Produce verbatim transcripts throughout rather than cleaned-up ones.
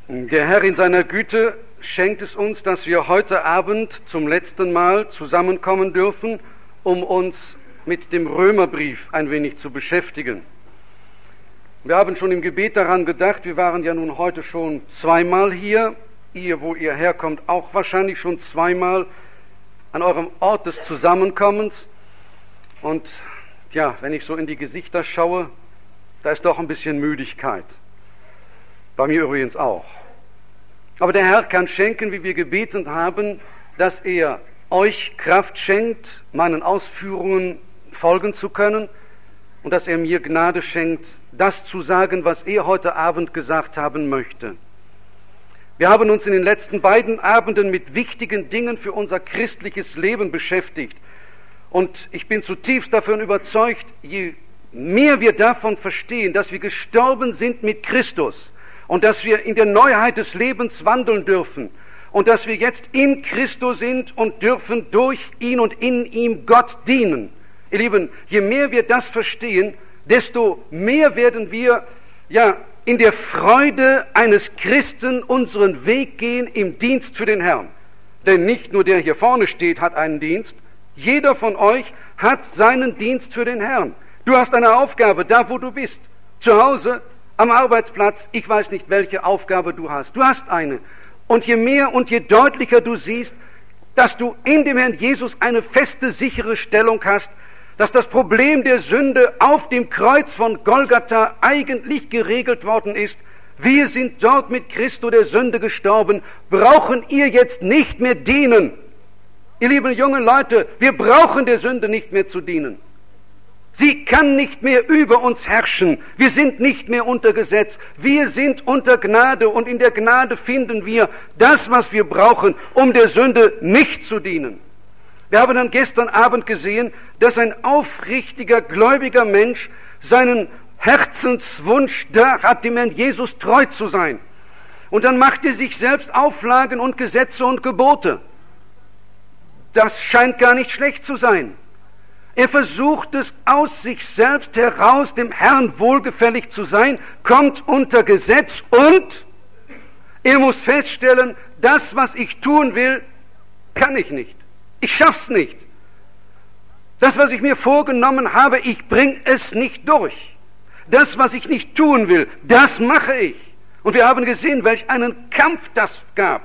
Der Herr in seiner Güte schenkt es uns, dass wir heute Abend zum letzten Mal zusammenkommen dürfen, um uns mit dem Römerbrief ein wenig zu beschäftigen. Wir haben schon im Gebet daran gedacht, wir waren ja nun heute schon zweimal hier, ihr, wo ihr herkommt, auch wahrscheinlich schon zweimal an eurem Ort des Zusammenkommens. Und ja, wenn ich so in die Gesichter schaue, da ist doch ein bisschen Müdigkeit. Bei mir übrigens auch. Aber der Herr kann schenken, wie wir gebetet haben, dass er euch Kraft schenkt, meinen Ausführungen folgen zu können und dass er mir Gnade schenkt, das zu sagen, was er heute Abend gesagt haben möchte. Wir haben uns in den letzten beiden Abenden mit wichtigen Dingen für unser christliches Leben beschäftigt. Und ich bin zutiefst davon überzeugt, je mehr wir davon verstehen, dass wir gestorben sind mit Christus, und dass wir in der Neuheit des Lebens wandeln dürfen und dass wir jetzt in Christus sind und dürfen durch ihn und in ihm Gott dienen. Ihr Lieben, je mehr wir das verstehen, desto mehr werden wir ja in der Freude eines Christen unseren Weg gehen im Dienst für den Herrn. Denn nicht nur der hier vorne steht, hat einen Dienst, jeder von euch hat seinen Dienst für den Herrn. Du hast eine Aufgabe, da wo du bist, zu Hause, am Arbeitsplatz, ich weiß nicht, welche Aufgabe du hast. Du hast eine. Und je mehr und je deutlicher du siehst, dass du in dem Herrn Jesus eine feste, sichere Stellung hast, dass das Problem der Sünde auf dem Kreuz von Golgatha eigentlich geregelt worden ist. Wir sind dort mit Christo der Sünde gestorben, brauchen ihr jetzt nicht mehr dienen. Ihr lieben jungen Leute, wir brauchen der Sünde nicht mehr zu dienen. Sie kann nicht mehr über uns herrschen. Wir sind nicht mehr unter Gesetz. Wir sind unter Gnade und in der Gnade finden wir das, was wir brauchen, um der Sünde nicht zu dienen. Wir haben dann gestern Abend gesehen, dass ein aufrichtiger, gläubiger Mensch seinen Herzenswunsch da hat, dem Herrn Jesus treu zu sein. Und dann macht er sich selbst Auflagen und Gesetze und Gebote. Das scheint gar nicht schlecht zu sein. Er versucht es aus sich selbst heraus, dem Herrn wohlgefällig zu sein, kommt unter Gesetz und er muss feststellen, das, was ich tun will, kann ich nicht. Ich schaff's nicht. Das, was ich mir vorgenommen habe, ich bringe es nicht durch. Das, was ich nicht tun will, das mache ich. Und wir haben gesehen, welch einen Kampf das gab.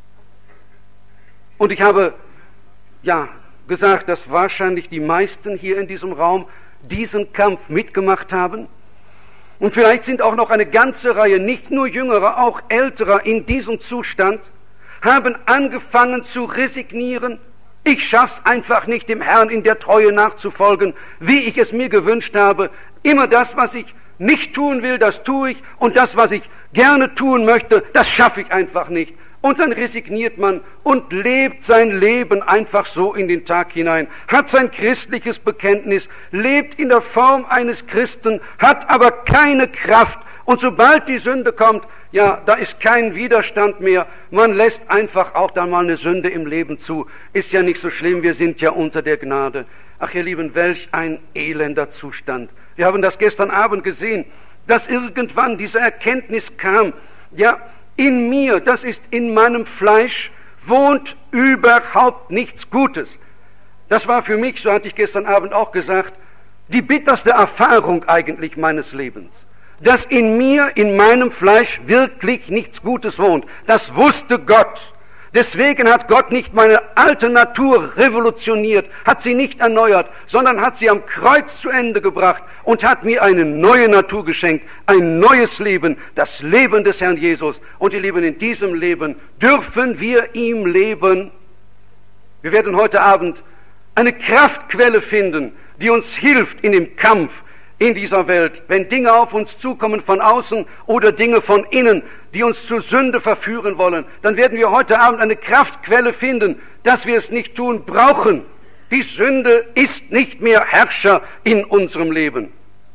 Und ich habe, ja, gesagt, dass wahrscheinlich die meisten hier in diesem Raum diesen Kampf mitgemacht haben. Und vielleicht sind auch noch eine ganze Reihe, nicht nur Jüngerer, auch Älterer in diesem Zustand, haben angefangen zu resignieren. Ich schaff's einfach nicht, dem Herrn in der Treue nachzufolgen, wie ich es mir gewünscht habe. Immer das, was ich nicht tun will, das tue ich. Und das, was ich gerne tun möchte, das schaffe ich einfach nicht. Und dann resigniert man und lebt sein Leben einfach so in den Tag hinein, hat sein christliches Bekenntnis, lebt in der Form eines Christen, hat aber keine Kraft. Und sobald die Sünde kommt, ja, da ist kein Widerstand mehr. Man lässt einfach auch dann mal eine Sünde im Leben zu. Ist ja nicht so schlimm, wir sind ja unter der Gnade. Ach, ihr Lieben, welch ein elender Zustand. Wir haben das gestern Abend gesehen, dass irgendwann diese Erkenntnis kam, ja, in mir, das ist in meinem Fleisch, wohnt überhaupt nichts Gutes. Das war für mich, so hatte ich gestern Abend auch gesagt, die bitterste Erfahrung eigentlich meines Lebens. Dass in mir, in meinem Fleisch wirklich nichts Gutes wohnt. Das wusste Gott. Deswegen hat Gott nicht meine alte Natur revolutioniert, hat sie nicht erneuert, sondern hat sie am Kreuz zu Ende gebracht und hat mir eine neue Natur geschenkt, ein neues Leben, das Leben des Herrn Jesus. Und ihr Lieben, in diesem Leben dürfen wir ihm leben. Wir werden heute Abend eine Kraftquelle finden, die uns hilft in dem Kampf in dieser Welt, wenn Dinge auf uns zukommen von außen oder Dinge von innen, die uns zur Sünde verführen wollen, dann werden wir heute Abend eine Kraftquelle finden, dass wir es nicht tun brauchen. Die Sünde ist nicht mehr Herrscher in unserem Leben.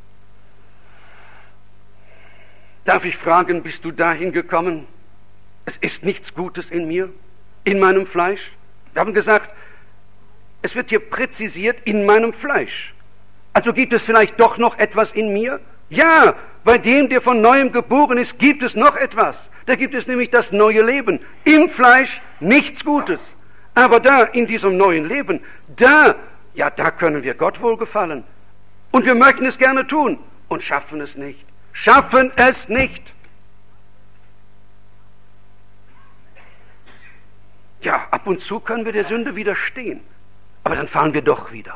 Darf ich fragen, bist du dahin gekommen? Es ist nichts Gutes in mir, in meinem Fleisch. Wir haben gesagt, es wird hier präzisiert, in meinem Fleisch. Also gibt es vielleicht doch noch etwas in mir? Ja, bei dem, der von Neuem geboren ist, gibt es noch etwas. Da gibt es nämlich das neue Leben. Im Fleisch nichts Gutes. Aber da, in diesem neuen Leben, da, ja, da können wir Gott wohlgefallen. Und wir möchten es gerne tun und schaffen es nicht. Schaffen es nicht. Ja, ab und zu können wir der Sünde widerstehen. Aber dann fallen wir doch wieder.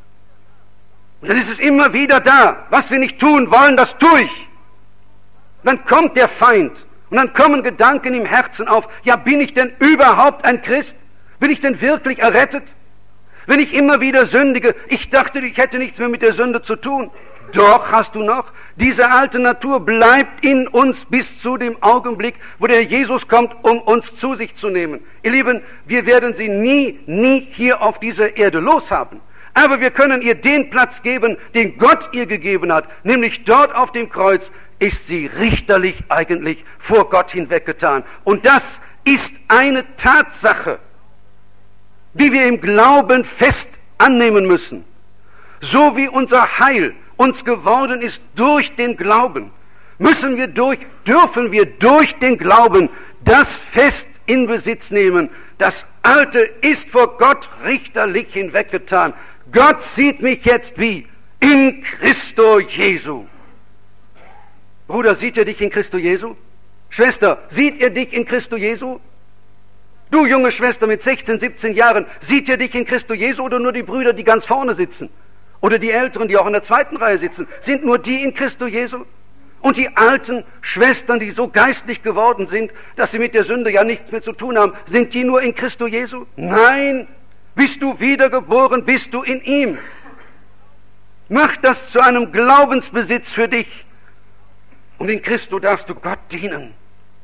Und dann ist es immer wieder da. Was wir nicht tun wollen, das tue ich. Dann kommt der Feind. Und dann kommen Gedanken im Herzen auf. Ja, bin ich denn überhaupt ein Christ? Bin ich denn wirklich errettet? Wenn ich immer wieder sündige, ich dachte, ich hätte nichts mehr mit der Sünde zu tun. Doch, hast du noch. Diese alte Natur bleibt in uns bis zu dem Augenblick, wo der Jesus kommt, um uns zu sich zu nehmen. Ihr Lieben, wir werden sie nie, nie hier auf dieser Erde loshaben. Aber wir können ihr den Platz geben, den Gott ihr gegeben hat. Nämlich dort auf dem Kreuz ist sie richterlich eigentlich vor Gott hinweggetan. Und das ist eine Tatsache, die wir im Glauben fest annehmen müssen. So wie unser Heil uns geworden ist durch den Glauben, müssen wir durch, dürfen wir durch den Glauben das fest in Besitz nehmen. Das Alte ist vor Gott richterlich hinweggetan. Gott sieht mich jetzt wie? In Christo Jesu. Bruder, sieht er dich in Christo Jesu? Schwester, sieht er dich in Christo Jesu? Du junge Schwester mit sechzehn, siebzehn Jahren, sieht er dich in Christo Jesu oder nur die Brüder, die ganz vorne sitzen? Oder die Älteren, die auch in der zweiten Reihe sitzen, sind nur die in Christo Jesu? Und die alten Schwestern, die so geistlich geworden sind, dass sie mit der Sünde ja nichts mehr zu tun haben, sind die nur in Christo Jesu? Nein, bist du wiedergeboren, bist du in ihm. Mach das zu einem Glaubensbesitz für dich. Und in Christo darfst du Gott dienen.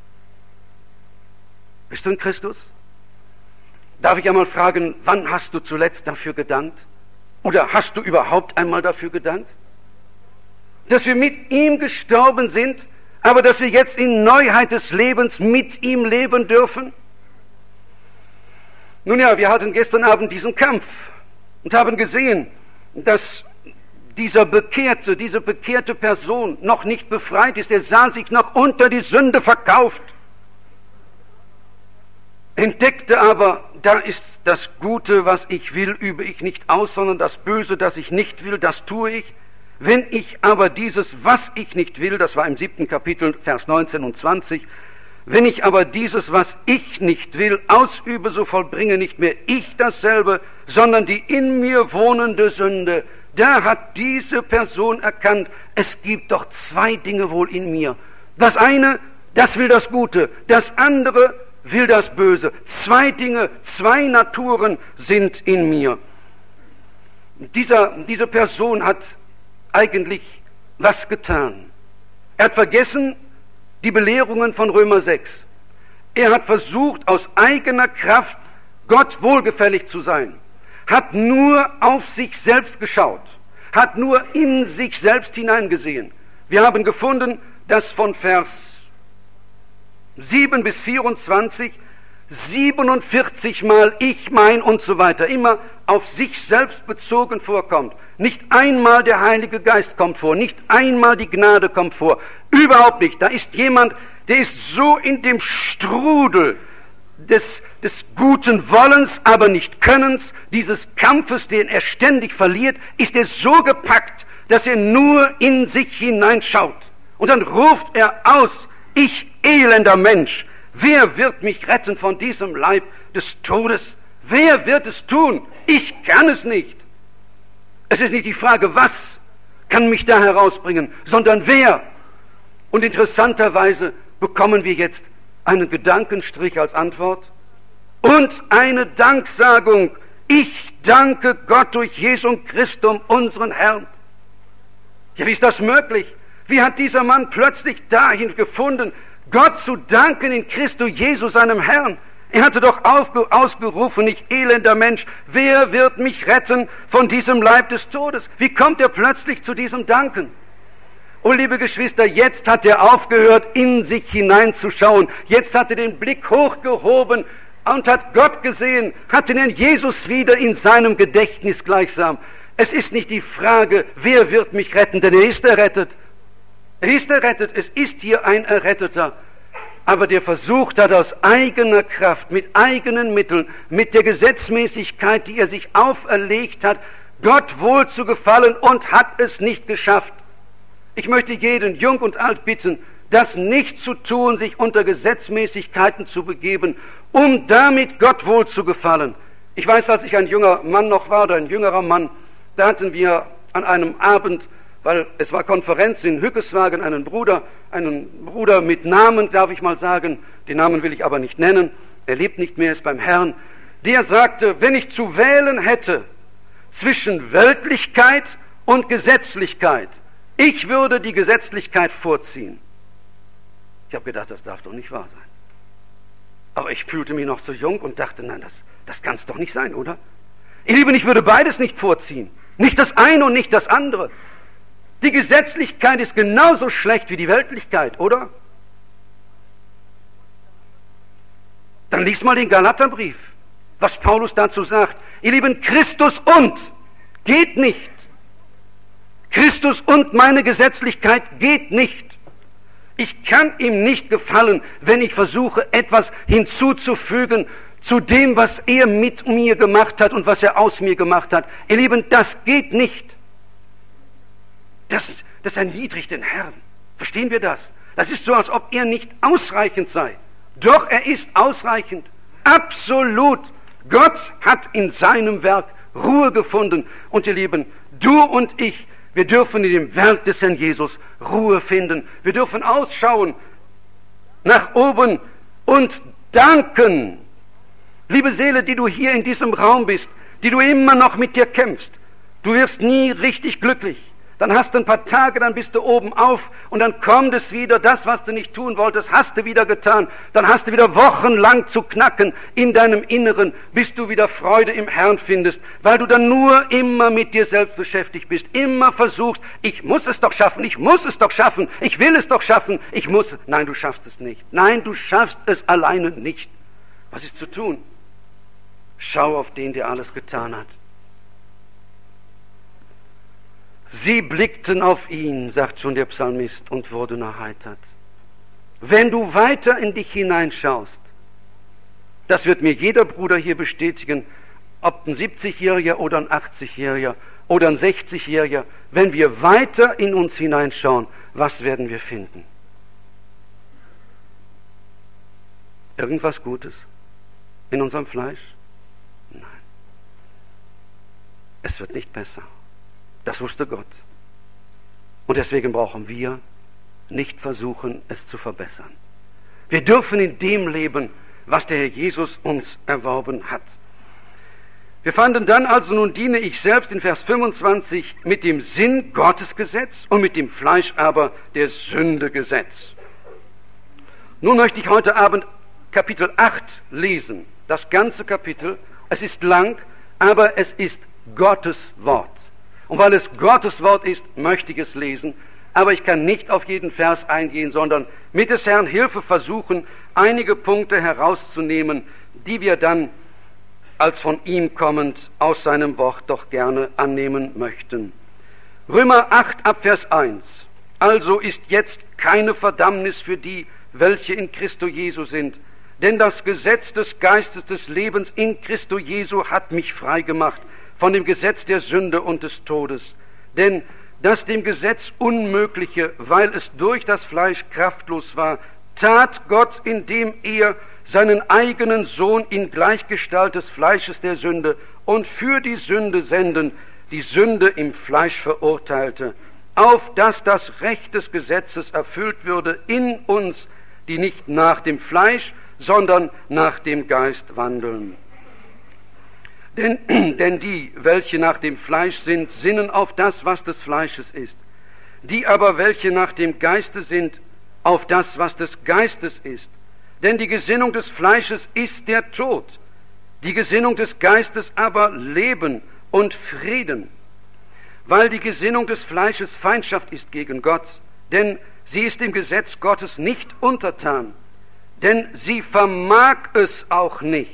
Bist du in Christus? Darf ich einmal fragen, wann hast du zuletzt dafür gedankt? Oder hast du überhaupt einmal dafür gedankt? Dass wir mit ihm gestorben sind, aber dass wir jetzt in Neuheit des Lebens mit ihm leben dürfen? Nun ja, wir hatten gestern Abend diesen Kampf und haben gesehen, dass dieser Bekehrte, diese bekehrte Person noch nicht befreit ist. Er sah sich noch unter die Sünde verkauft, entdeckte aber, da ist das Gute, was ich will, übe ich nicht aus, sondern das Böse, das ich nicht will, das tue ich. Wenn ich aber dieses, was ich nicht will, das war im siebten Kapitel, Vers neunzehn und zwanzig, wenn ich aber dieses, was ich nicht will, ausübe, so vollbringe nicht mehr ich dasselbe, sondern die in mir wohnende Sünde. Da hat diese Person erkannt, es gibt doch zwei Dinge wohl in mir. Das eine, das will das Gute, das andere will das Böse. Zwei Dinge, zwei Naturen sind in mir. Dieser, diese Person hat eigentlich was getan. Er hat vergessen die Belehrungen von Römer sechs. Er hat versucht, aus eigener Kraft Gott wohlgefällig zu sein, hat nur auf sich selbst geschaut, hat nur in sich selbst hineingesehen. Wir haben gefunden, dass von Vers sieben bis vierundzwanzig siebenundvierzig Mal ich, mein und so weiter immer auf sich selbst bezogen vorkommt. Nicht einmal der Heilige Geist kommt vor, nicht einmal die Gnade kommt vor, überhaupt nicht. Da ist jemand, der ist so in dem Strudel des, des guten Wollens, aber nicht Könnens, dieses Kampfes, den er ständig verliert, ist er so gepackt, dass er nur in sich hineinschaut. Und dann ruft er aus, ich elender Mensch, wer wird mich retten von diesem Leib des Todes? Wer wird es tun? Ich kann es nicht. Es ist nicht die Frage, was kann mich da herausbringen, sondern wer. Und interessanterweise bekommen wir jetzt einen Gedankenstrich als Antwort und eine Danksagung. Ich danke Gott durch Jesum Christum, unseren Herrn. Ja, wie ist das möglich? Wie hat dieser Mann plötzlich dahin gefunden, Gott zu danken in Christo Jesu, seinem Herrn? Er hatte doch ausgerufen, ich elender Mensch, wer wird mich retten von diesem Leib des Todes? Wie kommt er plötzlich zu diesem Danken? Oh, liebe Geschwister, jetzt hat er aufgehört, in sich hineinzuschauen. Jetzt hat er den Blick hochgehoben und hat Gott gesehen, hat den Herrn Jesus wieder in seinem Gedächtnis gleichsam. Es ist nicht die Frage, wer wird mich retten, denn er ist errettet. Er ist errettet, es ist hier ein Erretteter, aber der versucht hat aus eigener Kraft, mit eigenen Mitteln, mit der Gesetzmäßigkeit, die er sich auferlegt hat, Gott wohl zu gefallen und hat es nicht geschafft. Ich möchte jeden, jung und alt, bitten, das nicht zu tun, sich unter Gesetzmäßigkeiten zu begeben, um damit Gott wohl zu gefallen. Ich weiß, als ich ein junger Mann noch war, oder ein jüngerer Mann, da hatten wir an einem Abend, weil es war Konferenz in Hückeswagen, einen Bruder, einen Bruder mit Namen, darf ich mal sagen, den Namen will ich aber nicht nennen, er lebt nicht mehr, ist beim Herrn, der sagte, wenn ich zu wählen hätte zwischen Weltlichkeit und Gesetzlichkeit, ich würde die Gesetzlichkeit vorziehen. Ich habe gedacht, das darf doch nicht wahr sein. Aber ich fühlte mich noch so jung und dachte, nein, das, das kann es doch nicht sein, oder? Ihr Lieben, ich würde beides nicht vorziehen. Nicht das eine und nicht das andere. Die Gesetzlichkeit ist genauso schlecht wie die Weltlichkeit, oder? Dann lies mal den Galaterbrief, was Paulus dazu sagt. Ihr Lieben, Christus und geht nicht. Christus und meine Gesetzlichkeit geht nicht. Ich kann ihm nicht gefallen, wenn ich versuche, etwas hinzuzufügen zu dem, was er mit mir gemacht hat und was er aus mir gemacht hat. Ihr Lieben, das geht nicht. Das, das erniedrigt den Herrn. Verstehen wir das? Das ist so, als ob er nicht ausreichend sei. Doch er ist ausreichend. Absolut. Gott hat in seinem Werk Ruhe gefunden. Und ihr Lieben, du und ich, wir dürfen in dem Werk des Herrn Jesus Ruhe finden. Wir dürfen ausschauen nach oben und danken. Liebe Seele, die du hier in diesem Raum bist, die du immer noch mit dir kämpfst, du wirst nie richtig glücklich. Dann hast du ein paar Tage, dann bist du oben auf und dann kommt es wieder, das, was du nicht tun wolltest, hast du wieder getan. Dann hast du wieder wochenlang zu knacken in deinem Inneren, bis du wieder Freude im Herrn findest, weil du dann nur immer mit dir selbst beschäftigt bist, immer versuchst, ich muss es doch schaffen, ich muss es doch schaffen, ich will es doch schaffen, ich muss. Nein, du schaffst es nicht. Nein, du schaffst es alleine nicht. Was ist zu tun? Schau auf den, der alles getan hat. Sie blickten auf ihn, sagt schon der Psalmist, und wurden erheitert. Wenn du weiter in dich hineinschaust, das wird mir jeder Bruder hier bestätigen, ob ein siebzigjähriger oder ein achtzigjähriger oder ein sechzigjähriger, wenn wir weiter in uns hineinschauen, was werden wir finden? Irgendwas Gutes in unserem Fleisch? Nein. Es wird nicht besser. Das wusste Gott. Und deswegen brauchen wir nicht versuchen, es zu verbessern. Wir dürfen in dem leben, was der Herr Jesus uns erworben hat. Wir fanden dann also, nun diene ich selbst in Vers fünfundzwanzig mit dem Sinn Gottes Gesetz und mit dem Fleisch aber der Sünde Gesetz. Nun möchte ich heute Abend Kapitel acht lesen. Das ganze Kapitel. Es ist lang, aber es ist Gottes Wort. Und weil es Gottes Wort ist, möchte ich es lesen. Aber ich kann nicht auf jeden Vers eingehen, sondern mit des Herrn Hilfe versuchen, einige Punkte herauszunehmen, die wir dann als von ihm kommend aus seinem Wort doch gerne annehmen möchten. Römer acht ab Vers eins. Also ist jetzt keine Verdammnis für die, welche in Christo Jesu sind. Denn das Gesetz des Geistes des Lebens in Christo Jesu hat mich frei gemacht von dem Gesetz der Sünde und des Todes. Denn das dem Gesetz Unmögliche, weil es durch das Fleisch kraftlos war, tat Gott, indem er seinen eigenen Sohn in Gleichgestalt des Fleisches der Sünde und für die Sünde senden, die Sünde im Fleisch verurteilte, auf dass das Recht des Gesetzes erfüllt würde in uns, die nicht nach dem Fleisch, sondern nach dem Geist wandeln. Denn, denn die, welche nach dem Fleisch sind, sinnen auf das, was des Fleisches ist. Die aber, welche nach dem Geiste sind, auf das, was des Geistes ist. Denn die Gesinnung des Fleisches ist der Tod, die Gesinnung des Geistes aber Leben und Frieden. Weil die Gesinnung des Fleisches Feindschaft ist gegen Gott, denn sie ist dem Gesetz Gottes nicht untertan, denn sie vermag es auch nicht.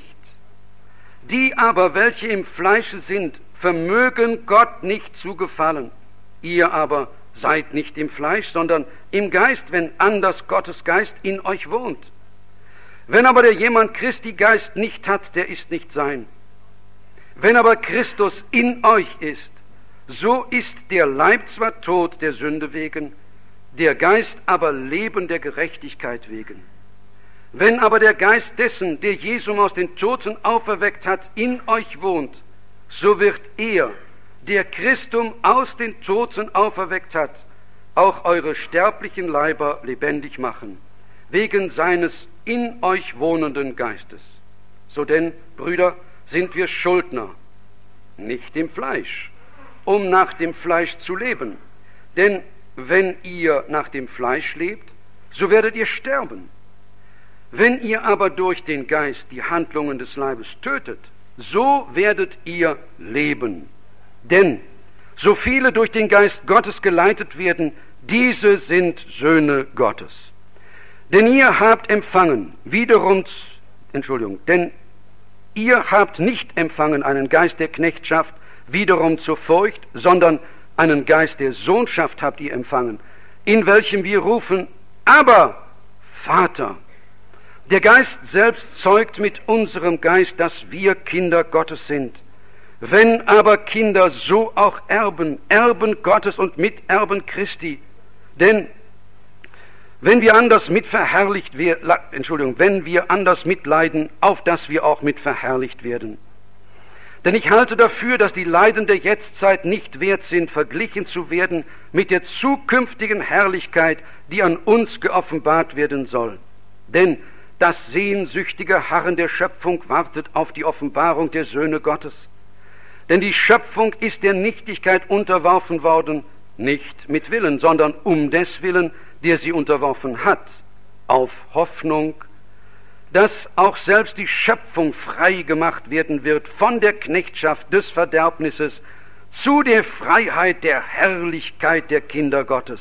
Die aber, welche im Fleische sind, vermögen Gott nicht zu gefallen. Ihr aber seid nicht im Fleisch, sondern im Geist, wenn anders Gottes Geist in euch wohnt. Wenn aber der jemand Christi Geist nicht hat, der ist nicht sein. Wenn aber Christus in euch ist, so ist der Leib zwar tot der Sünde wegen, der Geist aber Leben der Gerechtigkeit wegen. Wenn aber der Geist dessen, der Jesum aus den Toten auferweckt hat, in euch wohnt, so wird er, der Christum aus den Toten auferweckt hat, auch eure sterblichen Leiber lebendig machen, wegen seines in euch wohnenden Geistes. So denn, Brüder, sind wir Schuldner, nicht im Fleisch, um nach dem Fleisch zu leben. Denn wenn ihr nach dem Fleisch lebt, so werdet ihr sterben. Wenn ihr aber durch den Geist die Handlungen des Leibes tötet, so werdet ihr leben. Denn so viele durch den Geist Gottes geleitet werden, diese sind Söhne Gottes. Denn ihr habt empfangen, wiederum, Entschuldigung, denn ihr habt nicht empfangen einen Geist der Knechtschaft, wiederum zur Furcht, sondern einen Geist der Sohnschaft habt ihr empfangen, in welchem wir rufen, aber Vater. Der Geist selbst zeugt mit unserem Geist, dass wir Kinder Gottes sind. Wenn aber Kinder, so auch Erben, Erben Gottes und Miterben Christi. Denn wenn wir anders mitverherrlicht werden, Entschuldigung, wenn wir anders mitleiden, auf dass wir auch mitverherrlicht werden. Denn ich halte dafür, dass die Leiden der Jetztzeit nicht wert sind, verglichen zu werden mit der zukünftigen Herrlichkeit, die an uns geoffenbart werden soll. Denn das sehnsüchtige Harren der Schöpfung wartet auf die Offenbarung der Söhne Gottes. Denn die Schöpfung ist der Nichtigkeit unterworfen worden, nicht mit Willen, sondern um des Willen, der sie unterworfen hat, auf Hoffnung, dass auch selbst die Schöpfung frei gemacht werden wird von der Knechtschaft des Verderbnisses zu der Freiheit der Herrlichkeit der Kinder Gottes.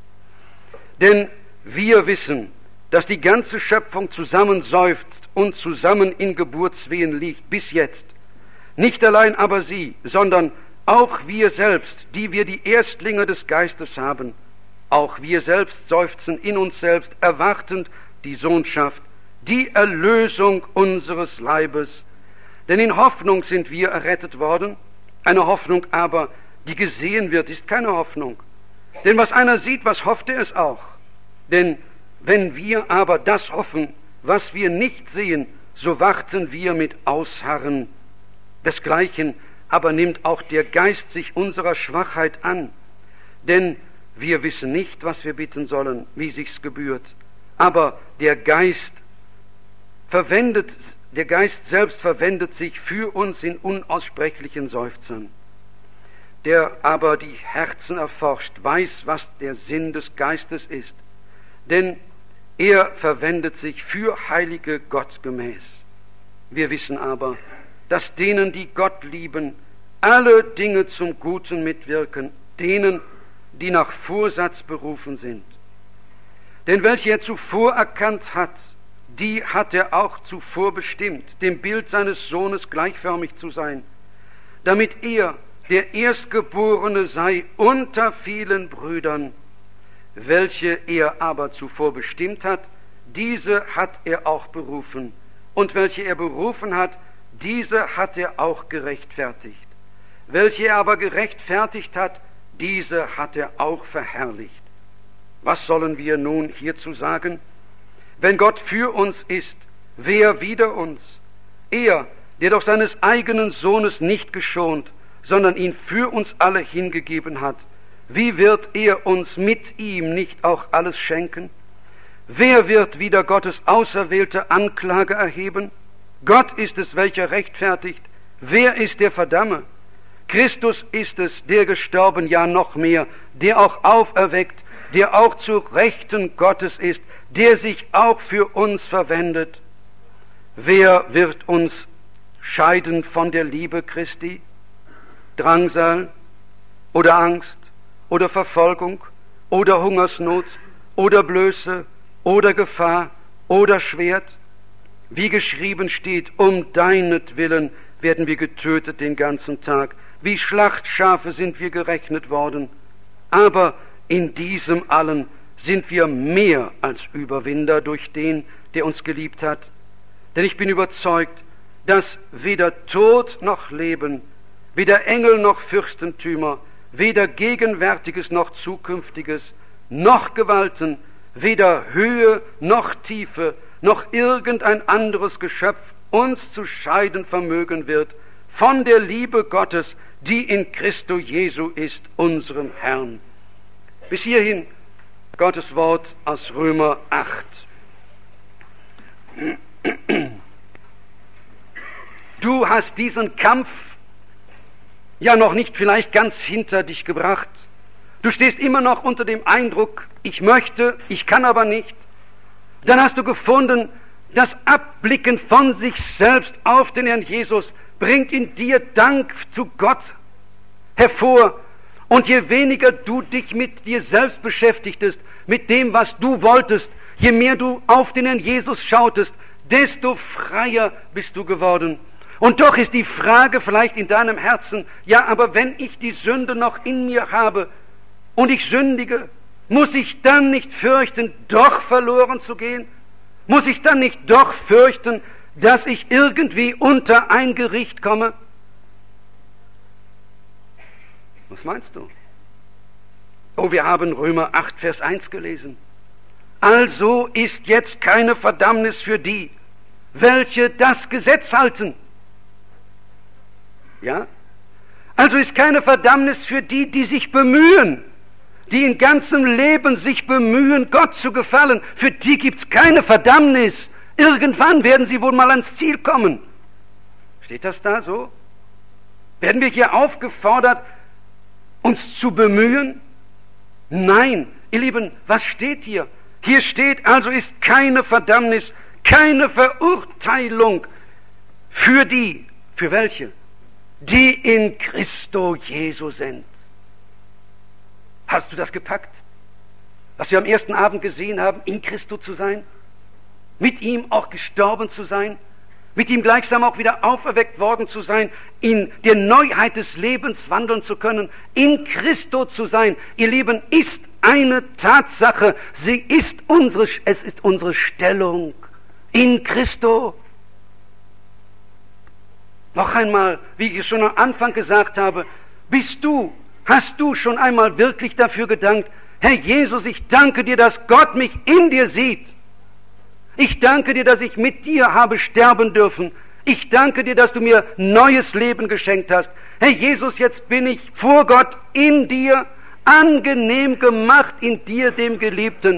Denn wir wissen, dass die ganze Schöpfung zusammen seufzt und zusammen in Geburtswehen liegt bis jetzt. Nicht allein aber sie, sondern auch wir selbst, die wir die Erstlinge des Geistes haben, auch wir selbst seufzen in uns selbst, erwartend die Sohnschaft, die Erlösung unseres Leibes. Denn in Hoffnung sind wir errettet worden. Eine Hoffnung aber, die gesehen wird, ist keine Hoffnung. Denn was einer sieht, was hofft er es auch? Denn wenn wir aber das hoffen, was wir nicht sehen, so warten wir mit Ausharren. Desgleichen aber nimmt auch der Geist sich unserer Schwachheit an. Denn wir wissen nicht, was wir bitten sollen, wie sich's gebührt. Aber der Geist verwendet, der Geist selbst verwendet sich für uns in unaussprechlichen Seufzern. Der aber die Herzen erforscht, weiß, was der Sinn des Geistes ist. Denn er verwendet sich für Heilige Gott gemäß. Wir wissen aber, dass denen, die Gott lieben, alle Dinge zum Guten mitwirken, denen, die nach Vorsatz berufen sind. Denn welche er zuvor erkannt hat, die hat er auch zuvor bestimmt, dem Bild seines Sohnes gleichförmig zu sein, damit er der Erstgeborene sei unter vielen Brüdern. Welche er aber zuvor bestimmt hat, diese hat er auch berufen. Und welche er berufen hat, diese hat er auch gerechtfertigt. Welche er aber gerechtfertigt hat, diese hat er auch verherrlicht. Was sollen wir nun hierzu sagen? Wenn Gott für uns ist, wer wider uns? Er, der doch seines eigenen Sohnes nicht geschont, sondern ihn für uns alle hingegeben hat, wie wird er uns mit ihm nicht auch alles schenken? Wer wird wider Gottes auserwählte Anklage erheben? Gott ist es, welcher rechtfertigt. Wer ist der Verdamme? Christus ist es, der gestorben, ja noch mehr, der auch auferweckt, der auch zu Rechten Gottes ist, der sich auch für uns verwendet. Wer wird uns scheiden von der Liebe Christi? Drangsal oder Angst oder Verfolgung oder Hungersnot oder Blöße oder Gefahr oder Schwert? Wie geschrieben steht, um deinetwillen werden wir getötet den ganzen Tag. Wie Schlachtschafe sind wir gerechnet worden. Aber In diesem allen sind wir mehr als Überwinder durch den, der uns geliebt hat. Denn ich bin überzeugt, dass weder Tod noch Leben, weder Engel noch Fürstentümer, weder Gegenwärtiges noch Zukünftiges, noch Gewalten, weder Höhe noch Tiefe, noch irgendein anderes Geschöpf uns zu scheiden vermögen wird von der Liebe Gottes, die in Christo Jesu ist, unserem Herrn. Bis hierhin Gottes Wort aus Römer acht. Du hast diesen Kampf ja noch nicht vielleicht ganz hinter dich gebracht. Du stehst immer noch unter dem Eindruck, ich möchte, ich kann aber nicht. Dann hast du gefunden, das Abblicken von sich selbst auf den Herrn Jesus bringt in dir Dank zu Gott hervor. Und je weniger du dich mit dir selbst beschäftigtest, mit dem, was du wolltest, je mehr du auf den Herrn Jesus schautest, desto freier bist du geworden. Und doch ist die Frage vielleicht in deinem Herzen, ja, aber wenn ich die Sünde noch in mir habe und ich sündige, muss ich dann nicht fürchten, doch verloren zu gehen? Muss ich dann nicht doch fürchten, dass ich irgendwie unter ein Gericht komme? Was meinst du? Oh, wir haben Römer acht, Vers eins gelesen. Also ist jetzt keine Verdammnis für die, welche das Gesetz halten. Ja? Also ist keine Verdammnis für die, die sich bemühen, die in ganzem Leben sich bemühen, Gott zu gefallen. Für die gibt's keine Verdammnis. Irgendwann werden sie wohl mal ans Ziel kommen. Steht das da so? Werden wir hier aufgefordert, uns zu bemühen? Nein, ihr Lieben, was steht hier? Hier steht, also ist keine Verdammnis, keine Verurteilung für die, für welche? Die in Christo Jesu sind. Hast du das gepackt? Was wir am ersten Abend gesehen haben, in Christo zu sein, mit ihm auch gestorben zu sein, mit ihm gleichsam auch wieder auferweckt worden zu sein, in der Neuheit des Lebens wandeln zu können, in Christo zu sein, ihr Lieben, ist eine Tatsache. Sie ist unsere, es ist unsere Stellung in Christo. Noch einmal, wie ich es schon am Anfang gesagt habe, bist du, hast du schon einmal wirklich dafür gedankt, Herr Jesus, ich danke dir, dass Gott mich in dir sieht. Ich danke dir, dass ich mit dir habe sterben dürfen. Ich danke dir, dass du mir neues Leben geschenkt hast. Herr Jesus, jetzt bin ich vor Gott in dir, angenehm gemacht in dir, dem Geliebten.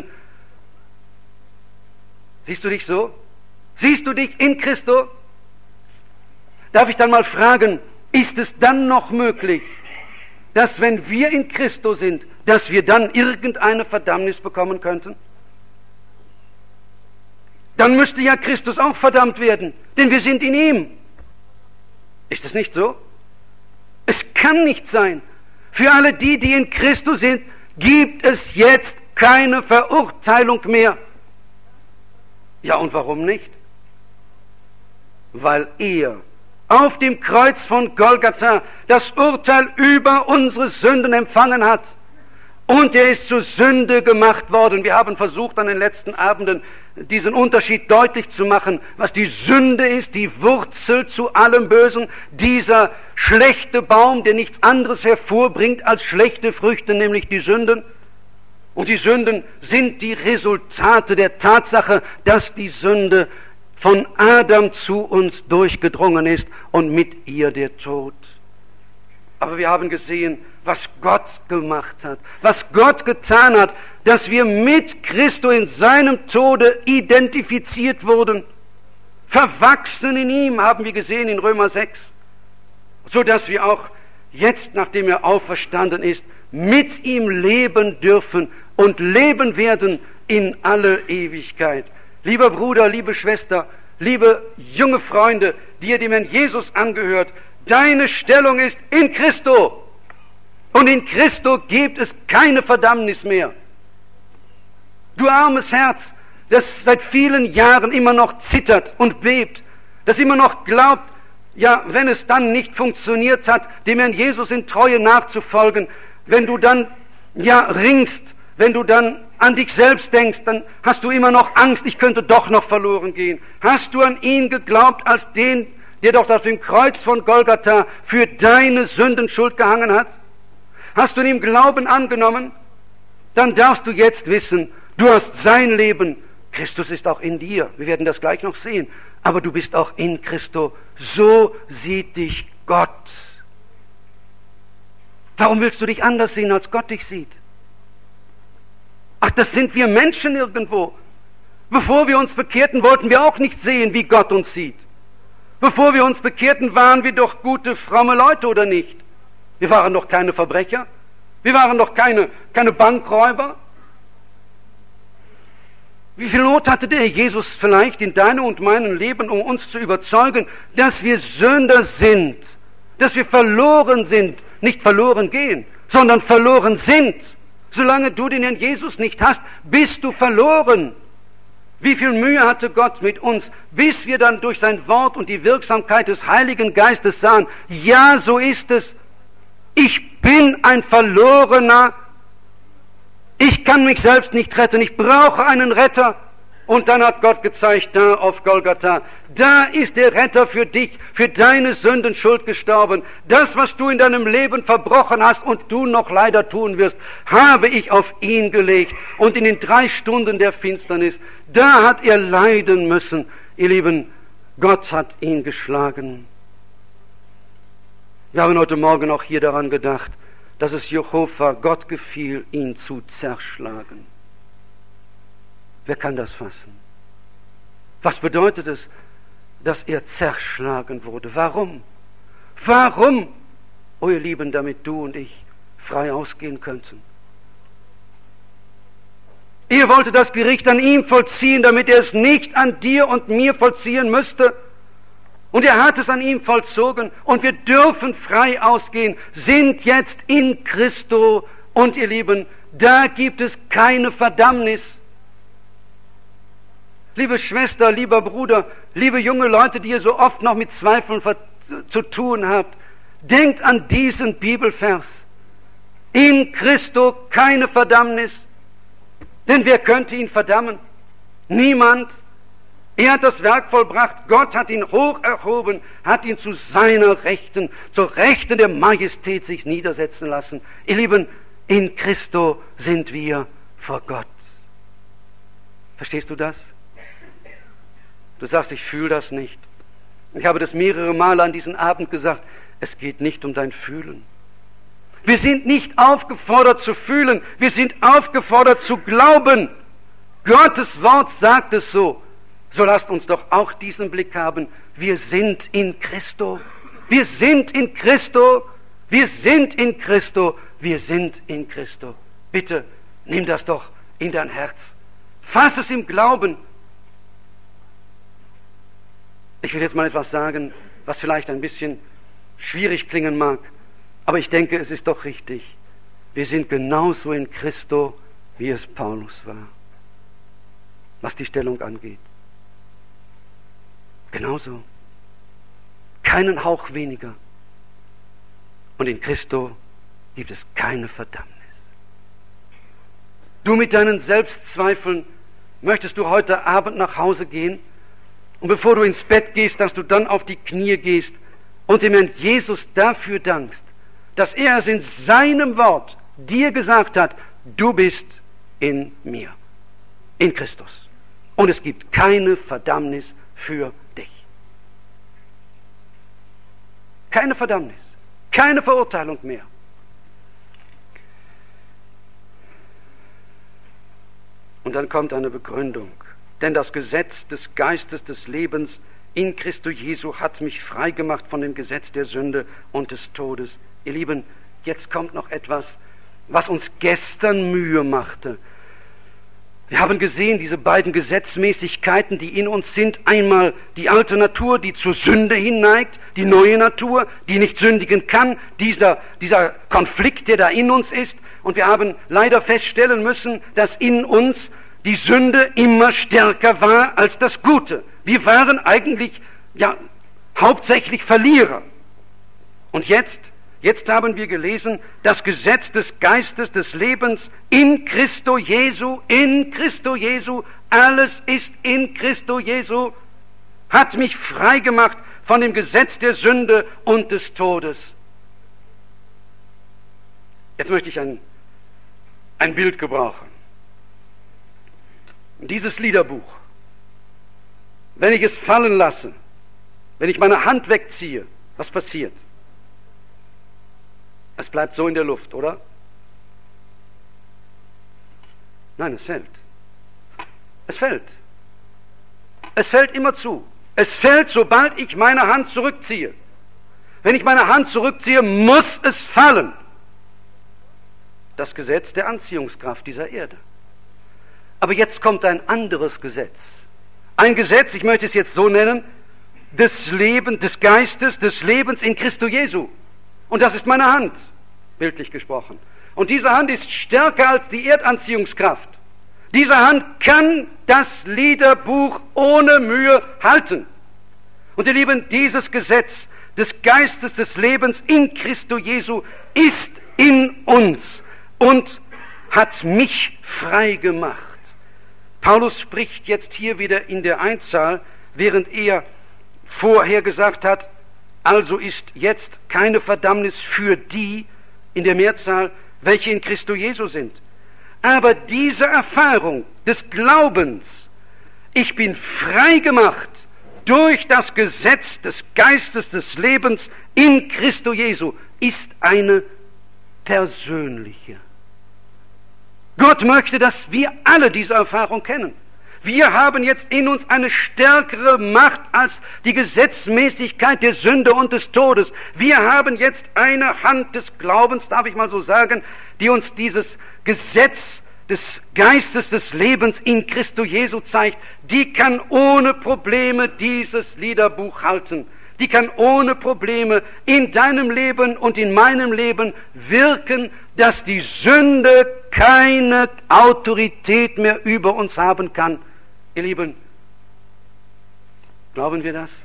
Siehst du dich so? Siehst du dich in Christo? Darf ich dann mal fragen, ist es dann noch möglich, dass wenn wir in Christo sind, dass wir dann irgendeine Verdammnis bekommen könnten? Dann müsste ja Christus auch verdammt werden, denn wir sind in ihm. Ist es nicht so? Es kann nicht sein. Für alle die, die in Christus sind, gibt es jetzt keine Verurteilung mehr. Ja, und warum nicht? Weil er auf dem Kreuz von Golgatha das Urteil über unsere Sünden empfangen hat. Und er ist zur Sünde gemacht worden. Wir haben versucht, an den letzten Abenden diesen Unterschied deutlich zu machen, was die Sünde ist, die Wurzel zu allem Bösen, dieser schlechte Baum, der nichts anderes hervorbringt als schlechte Früchte, nämlich die Sünden. Und die Sünden sind die Resultate der Tatsache, dass die Sünde von Adam zu uns durchgedrungen ist und mit ihr der Tod. Aber wir haben gesehen, was Gott gemacht hat, was Gott getan hat, dass wir mit Christo in seinem Tode identifiziert wurden. Verwachsen in ihm, haben wir gesehen in Römer sechs, so dass wir auch jetzt, nachdem er auferstanden ist, mit ihm leben dürfen und leben werden in alle Ewigkeit. Lieber Bruder, liebe Schwester, liebe junge Freunde, die ihr dem Herrn Jesus angehört, deine Stellung ist in Christo. Und in Christo gibt es keine Verdammnis mehr. Du armes Herz, das seit vielen Jahren immer noch zittert und bebt, das immer noch glaubt, ja, wenn es dann nicht funktioniert hat, dem Herrn Jesus in Treue nachzufolgen, wenn du dann ja, ringst, wenn du dann an dich selbst denkst, dann hast du immer noch Angst, ich könnte doch noch verloren gehen. Hast du an ihn geglaubt als den, der doch auf dem Kreuz von Golgatha für deine Sündenschuld gehangen hat? Hast du ihn im Glauben angenommen? Dann darfst du jetzt wissen, du hast sein Leben. Christus ist auch in dir. Wir werden das gleich noch sehen. Aber du bist auch in Christo. So sieht dich Gott. Warum willst du dich anders sehen, als Gott dich sieht? Ach, das sind wir Menschen irgendwo. Bevor wir uns bekehrten, wollten wir auch nicht sehen, wie Gott uns sieht. Bevor wir uns bekehrten, waren wir doch gute, fromme Leute, oder nicht? Wir waren doch keine Verbrecher. Wir waren doch keine, keine Bankräuber. Wie viel Not hatte der Jesus vielleicht in deinem und meinem Leben, um uns zu überzeugen, dass wir Sünder sind, dass wir verloren sind, nicht verloren gehen, sondern verloren sind. Solange du den Herrn Jesus nicht hast, bist du verloren. Wie viel Mühe hatte Gott mit uns, bis wir dann durch sein Wort und die Wirksamkeit des Heiligen Geistes sahen, ja, so ist es. Ich bin ein Verlorener. Ich kann mich selbst nicht retten. Ich brauche einen Retter. Und dann hat Gott gezeigt, da auf Golgatha, da ist der Retter für dich, für deine Sündenschuld gestorben. Das, was du in deinem Leben verbrochen hast und du noch leider tun wirst, habe ich auf ihn gelegt. Und in den drei Stunden der Finsternis, da hat er leiden müssen. Ihr Lieben, Gott hat ihn geschlagen. Wir haben heute Morgen auch hier daran gedacht, dass es Jehova Gott gefiel, ihn zu zerschlagen. Wer kann das fassen? Was bedeutet es, dass er zerschlagen wurde? Warum? Warum? Oh ihr Lieben, damit du und ich frei ausgehen könnten. Er wollte das Gericht an ihm vollziehen, damit er es nicht an dir und mir vollziehen müsste. Und er hat es an ihm vollzogen und wir dürfen frei ausgehen, sind jetzt in Christo. Und ihr Lieben, da gibt es keine Verdammnis. Liebe Schwester, lieber Bruder, liebe junge Leute, die ihr so oft noch mit Zweifeln zu tun habt, denkt an diesen Bibelvers. In Christo keine Verdammnis. Denn wer könnte ihn verdammen? Niemand. Er hat das Werk vollbracht. Gott hat ihn hoch erhoben, hat ihn zu seiner Rechten, zur Rechten der Majestät sich niedersetzen lassen. Ihr Lieben, in Christo sind wir vor Gott. Verstehst du das? Du sagst, ich fühle das nicht. Ich habe das mehrere Male an diesem Abend gesagt. Es geht nicht um dein Fühlen. Wir sind nicht aufgefordert zu fühlen. Wir sind aufgefordert zu glauben. Gottes Wort sagt es so. So lasst uns doch auch diesen Blick haben. Wir sind in Christo. Wir sind in Christo. Wir sind in Christo. Wir sind in Christo. Bitte, nimm das doch in dein Herz. Fass es im Glauben. Ich will jetzt mal etwas sagen, was vielleicht ein bisschen schwierig klingen mag, aber ich denke, es ist doch richtig. Wir sind genauso in Christo, wie es Paulus war, was die Stellung angeht. Genauso. Keinen Hauch weniger. Und in Christo gibt es keine Verdammnis. Du mit deinen Selbstzweifeln, möchtest du heute Abend nach Hause gehen? Und bevor du ins Bett gehst, dass du dann auf die Knie gehst und dem Herrn Jesus dafür dankst, dass er es in seinem Wort dir gesagt hat, du bist in mir, in Christus. Und es gibt keine Verdammnis für dich. Keine Verdammnis, keine Verurteilung mehr. Und dann kommt eine Begründung. Denn das Gesetz des Geistes des Lebens in Christo Jesu hat mich frei gemacht von dem Gesetz der Sünde und des Todes. Ihr Lieben, jetzt kommt noch etwas, was uns gestern Mühe machte. Wir haben gesehen, diese beiden Gesetzmäßigkeiten, die in uns sind. Einmal die alte Natur, die zur Sünde hinneigt, die neue Natur, die nicht sündigen kann, dieser, dieser Konflikt, der da in uns ist. Und wir haben leider feststellen müssen, dass in uns die Sünde immer stärker war als das Gute. Wir waren eigentlich, ja, hauptsächlich Verlierer. Und jetzt, Jetzt haben wir gelesen, das Gesetz des Geistes des Lebens in Christo Jesu, in Christo Jesu, alles ist in Christo Jesu, hat mich frei gemacht von dem Gesetz der Sünde und des Todes. Jetzt möchte ich ein, ein Bild gebrauchen. Dieses Liederbuch, wenn ich es fallen lasse, wenn ich meine Hand wegziehe, was passiert? Es bleibt so in der Luft, oder? Nein, es fällt. Es fällt. Es fällt immer zu. Es fällt, sobald ich meine Hand zurückziehe. Wenn ich meine Hand zurückziehe, muss es fallen. Das Gesetz der Anziehungskraft dieser Erde. Aber jetzt kommt ein anderes Gesetz. Ein Gesetz, ich möchte es jetzt so nennen, des Lebens, des Geistes, des Lebens in Christo Jesu. Und das ist meine Hand, bildlich gesprochen. Und diese Hand ist stärker als die Erdanziehungskraft. Diese Hand kann das Liederbuch ohne Mühe halten. Und ihr Lieben, dieses Gesetz des Geistes des Lebens in Christo Jesu ist in uns und hat mich frei gemacht. Paulus spricht jetzt hier wieder in der Einzahl, während er vorher gesagt hat, also ist jetzt keine Verdammnis für die in der Mehrzahl, welche in Christo Jesu sind. Aber diese Erfahrung des Glaubens, ich bin frei gemacht durch das Gesetz des Geistes des Lebens in Christo Jesu, ist eine persönliche. Gott möchte, dass wir alle diese Erfahrung kennen. Wir haben jetzt in uns eine stärkere Macht als die Gesetzmäßigkeit der Sünde und des Todes. Wir haben jetzt eine Hand des Glaubens, darf ich mal so sagen, die uns dieses Gesetz des Geistes des Lebens in Christo Jesu zeigt. Die kann ohne Probleme dieses Liederbuch halten. Die kann ohne Probleme in deinem Leben und in meinem Leben wirken, dass die Sünde keine Autorität mehr über uns haben kann. Ihr Lieben, glauben wir das?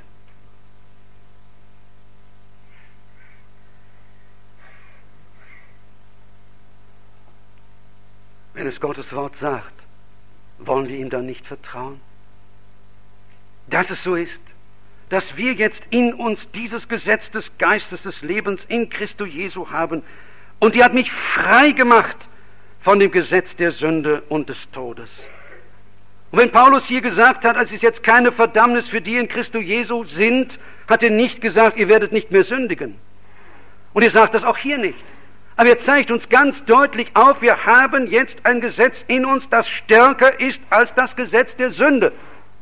Wenn es Gottes Wort sagt, wollen wir ihm dann nicht vertrauen? Dass es so ist, dass wir jetzt in uns dieses Gesetz des Geistes des Lebens in Christo Jesu haben, und die hat mich frei gemacht von dem Gesetz der Sünde und des Todes. Und wenn Paulus hier gesagt hat, es ist jetzt keine Verdammnis für die in Christo Jesu sind, hat er nicht gesagt, ihr werdet nicht mehr sündigen. Und er sagt das auch hier nicht. Aber er zeigt uns ganz deutlich auf, wir haben jetzt ein Gesetz in uns, das stärker ist als das Gesetz der Sünde.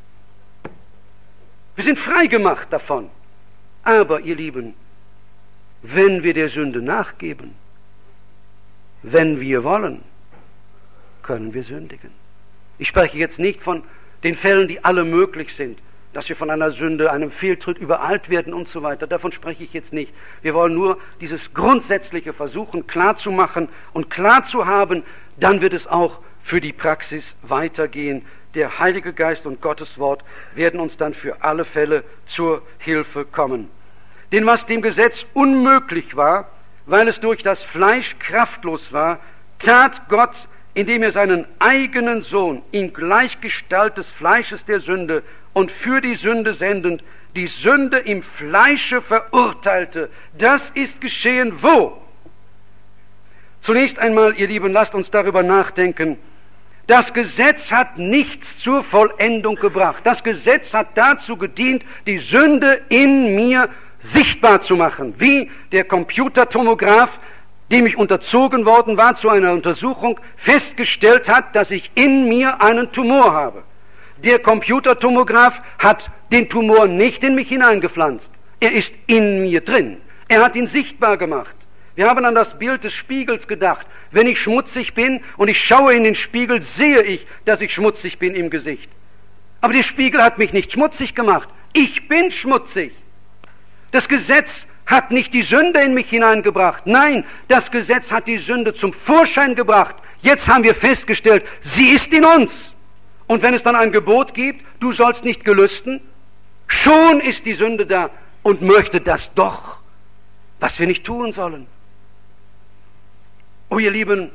Wir sind frei gemacht davon. Aber, ihr Lieben, wenn wir der Sünde nachgeben, wenn wir wollen, können wir sündigen. Ich spreche jetzt nicht von den Fällen, die alle möglich sind, dass wir von einer Sünde, einem Fehltritt übereilt werden und so weiter. Davon spreche ich jetzt nicht. Wir wollen nur dieses Grundsätzliche versuchen klar zu machen und klar zu haben, dann wird es auch für die Praxis weitergehen. Der Heilige Geist und Gottes Wort werden uns dann für alle Fälle zur Hilfe kommen. Denn was dem Gesetz unmöglich war, weil es durch das Fleisch kraftlos war, tat Gott, indem er seinen eigenen Sohn in Gleichgestalt des Fleisches der Sünde und für die Sünde sendend, die Sünde im Fleische verurteilte. Das ist geschehen wo? Zunächst einmal, ihr Lieben, lasst uns darüber nachdenken. Das Gesetz hat nichts zur Vollendung gebracht. Das Gesetz hat dazu gedient, die Sünde in mir sichtbar zu machen. Wie der Computertomograph, dem ich unterzogen worden war zu einer Untersuchung, festgestellt hat, dass ich in mir einen Tumor habe. Der Computertomograph hat den Tumor nicht in mich hineingepflanzt. Er ist in mir drin. Er hat ihn sichtbar gemacht. Wir haben an das Bild des Spiegels gedacht. Wenn ich schmutzig bin und ich schaue in den Spiegel, sehe ich, dass ich schmutzig bin im Gesicht. Aber der Spiegel hat mich nicht schmutzig gemacht. Ich bin schmutzig. Das Gesetz hat nicht die Sünde in mich hineingebracht. Nein, das Gesetz hat die Sünde zum Vorschein gebracht. Jetzt haben wir festgestellt, sie ist in uns. Und wenn es dann ein Gebot gibt, du sollst nicht gelüsten, schon ist die Sünde da und möchte das doch, was wir nicht tun sollen. Oh ihr Lieben,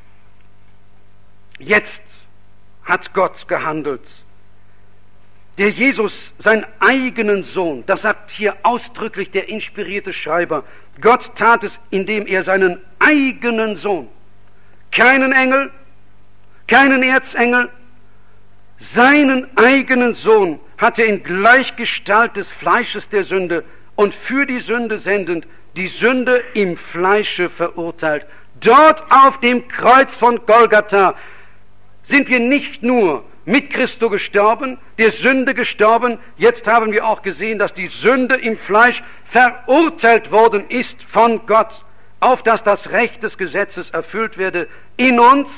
jetzt hat Gott gehandelt. Der Jesus, seinen eigenen Sohn, das sagt hier ausdrücklich der inspirierte Schreiber, Gott tat es, indem er seinen eigenen Sohn, keinen Engel, keinen Erzengel, seinen eigenen Sohn hat er in Gleichgestalt des Fleisches der Sünde und für die Sünde sendend, die Sünde im Fleische verurteilt. Dort auf dem Kreuz von Golgatha sind wir nicht nur mit Christo gestorben, der Sünde gestorben, jetzt haben wir auch gesehen, dass die Sünde im Fleisch verurteilt worden ist von Gott, auf dass das Recht des Gesetzes erfüllt werde in uns,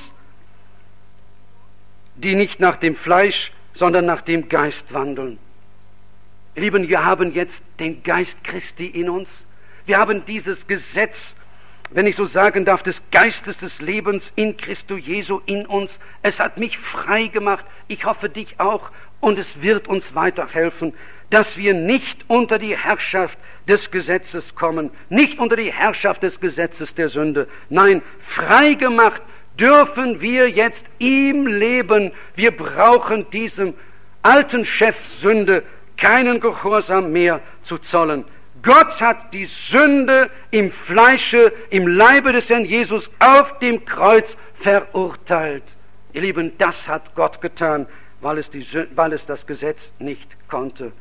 die nicht nach dem Fleisch, sondern nach dem Geist wandeln. Ihr Lieben, wir haben jetzt den Geist Christi in uns. Wir haben dieses Gesetz, wenn ich so sagen darf, des Geistes des Lebens in Christo Jesu in uns. Es hat mich frei gemacht, ich hoffe dich auch, und es wird uns weiterhelfen, dass wir nicht unter die Herrschaft des Gesetzes kommen, nicht unter die Herrschaft des Gesetzes der Sünde. Nein, frei gemacht dürfen wir jetzt ihm leben. Wir brauchen diesem alten Chef Sünde keinen Gehorsam mehr zu zollen. Gott hat die Sünde im Fleische, im Leibe des Herrn Jesus auf dem Kreuz verurteilt. Ihr Lieben, das hat Gott getan, weil es, die, weil es das Gesetz nicht konnte.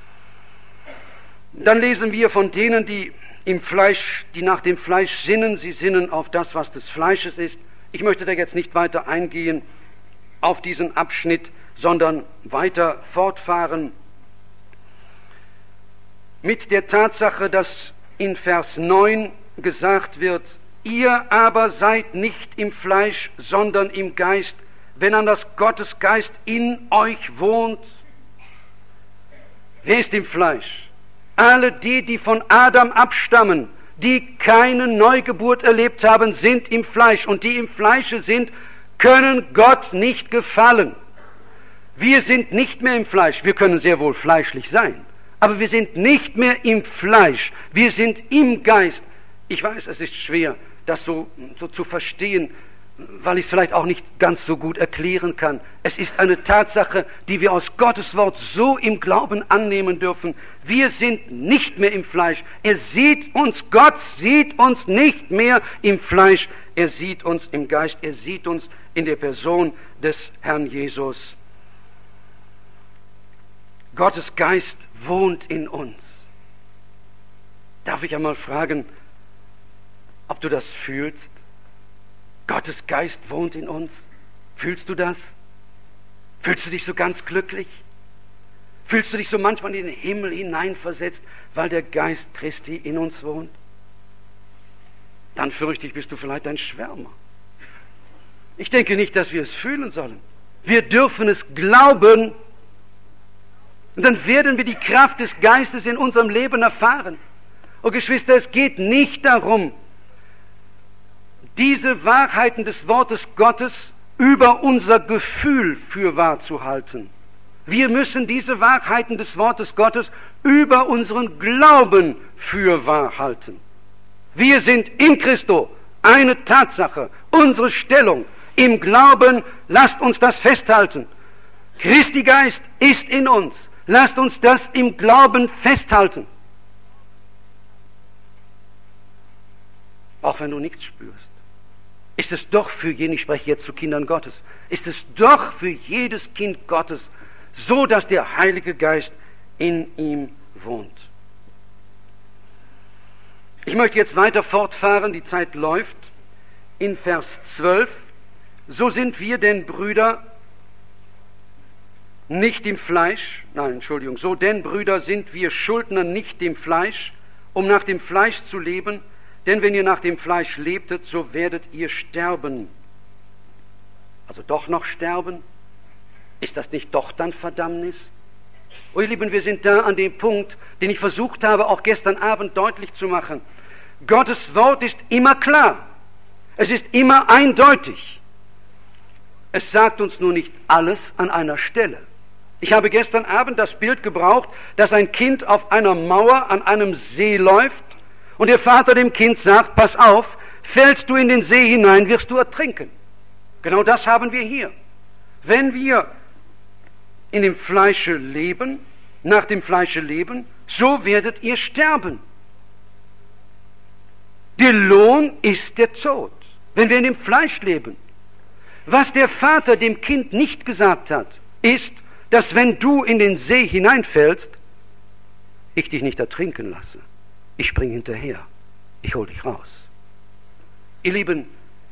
Dann lesen wir von denen, die im Fleisch, die nach dem Fleisch sinnen, sie sinnen auf das, was des Fleisches ist. Ich möchte da jetzt nicht weiter eingehen auf diesen Abschnitt, sondern weiter fortfahren mit der Tatsache, dass in Vers neun gesagt wird, ihr aber seid nicht im Fleisch, sondern im Geist, wenn an das Gottesgeist in euch wohnt. Wer ist im Fleisch? Alle die, die von Adam abstammen, die keine Neugeburt erlebt haben, sind im Fleisch. Und die im Fleische sind, können Gott nicht gefallen. Wir sind nicht mehr im Fleisch. Wir können sehr wohl fleischlich sein. Aber wir sind nicht mehr im Fleisch, wir sind im Geist. Ich weiß, es ist schwer, das so, so zu verstehen, weil ich es vielleicht auch nicht ganz so gut erklären kann. Es ist eine Tatsache, die wir aus Gottes Wort so im Glauben annehmen dürfen. Wir sind nicht mehr im Fleisch. Er sieht uns, Gott sieht uns nicht mehr im Fleisch. Er sieht uns im Geist, er sieht uns in der Person des Herrn Jesus. Gottes Geist wohnt in uns. Darf ich einmal fragen, ob du das fühlst? Gottes Geist wohnt in uns. Fühlst du das? Fühlst du dich so ganz glücklich? Fühlst du dich so manchmal in den Himmel hineinversetzt, weil der Geist Christi in uns wohnt? Dann fürchte ich, bist du vielleicht ein Schwärmer. Ich denke nicht, dass wir es fühlen sollen. Wir dürfen es glauben. Und dann werden wir die Kraft des Geistes in unserem Leben erfahren. Und Geschwister, es geht nicht darum, diese Wahrheiten des Wortes Gottes über unser Gefühl für wahr zu halten. Wir müssen diese Wahrheiten des Wortes Gottes über unseren Glauben für wahr halten. Wir sind in Christo eine Tatsache, unsere Stellung im Glauben, lasst uns das festhalten. Christi Geist ist in uns. Lasst uns das im Glauben festhalten. Auch wenn du nichts spürst, ist es doch für jeden, ich spreche jetzt zu Kindern Gottes, ist es doch für jedes Kind Gottes so, dass der Heilige Geist in ihm wohnt. Ich möchte jetzt weiter fortfahren, die Zeit läuft. In Vers zwölf, so sind wir denn Brüder, nicht im Fleisch, nein, Entschuldigung, so denn, Brüder, sind wir Schuldner nicht dem Fleisch, um nach dem Fleisch zu leben, denn wenn ihr nach dem Fleisch lebtet, so werdet ihr sterben. Also doch noch sterben? Ist das nicht doch dann Verdammnis? Oh ihr Lieben, wir sind da an dem Punkt, den ich versucht habe, auch gestern Abend deutlich zu machen. Gottes Wort ist immer klar. Es ist immer eindeutig. Es sagt uns nur nicht alles an einer Stelle. Ich habe gestern Abend das Bild gebraucht, dass ein Kind auf einer Mauer an einem See läuft und der Vater dem Kind sagt, pass auf, fällst du in den See hinein, wirst du ertrinken. Genau das haben wir hier. Wenn wir in dem Fleische leben, nach dem Fleische leben, so werdet ihr sterben. Der Lohn ist der Tod, wenn wir in dem Fleisch leben. Was der Vater dem Kind nicht gesagt hat, ist, dass wenn du in den See hineinfällst, ich dich nicht ertrinken lasse. Ich spring hinterher. Ich hol dich raus. Ihr Lieben,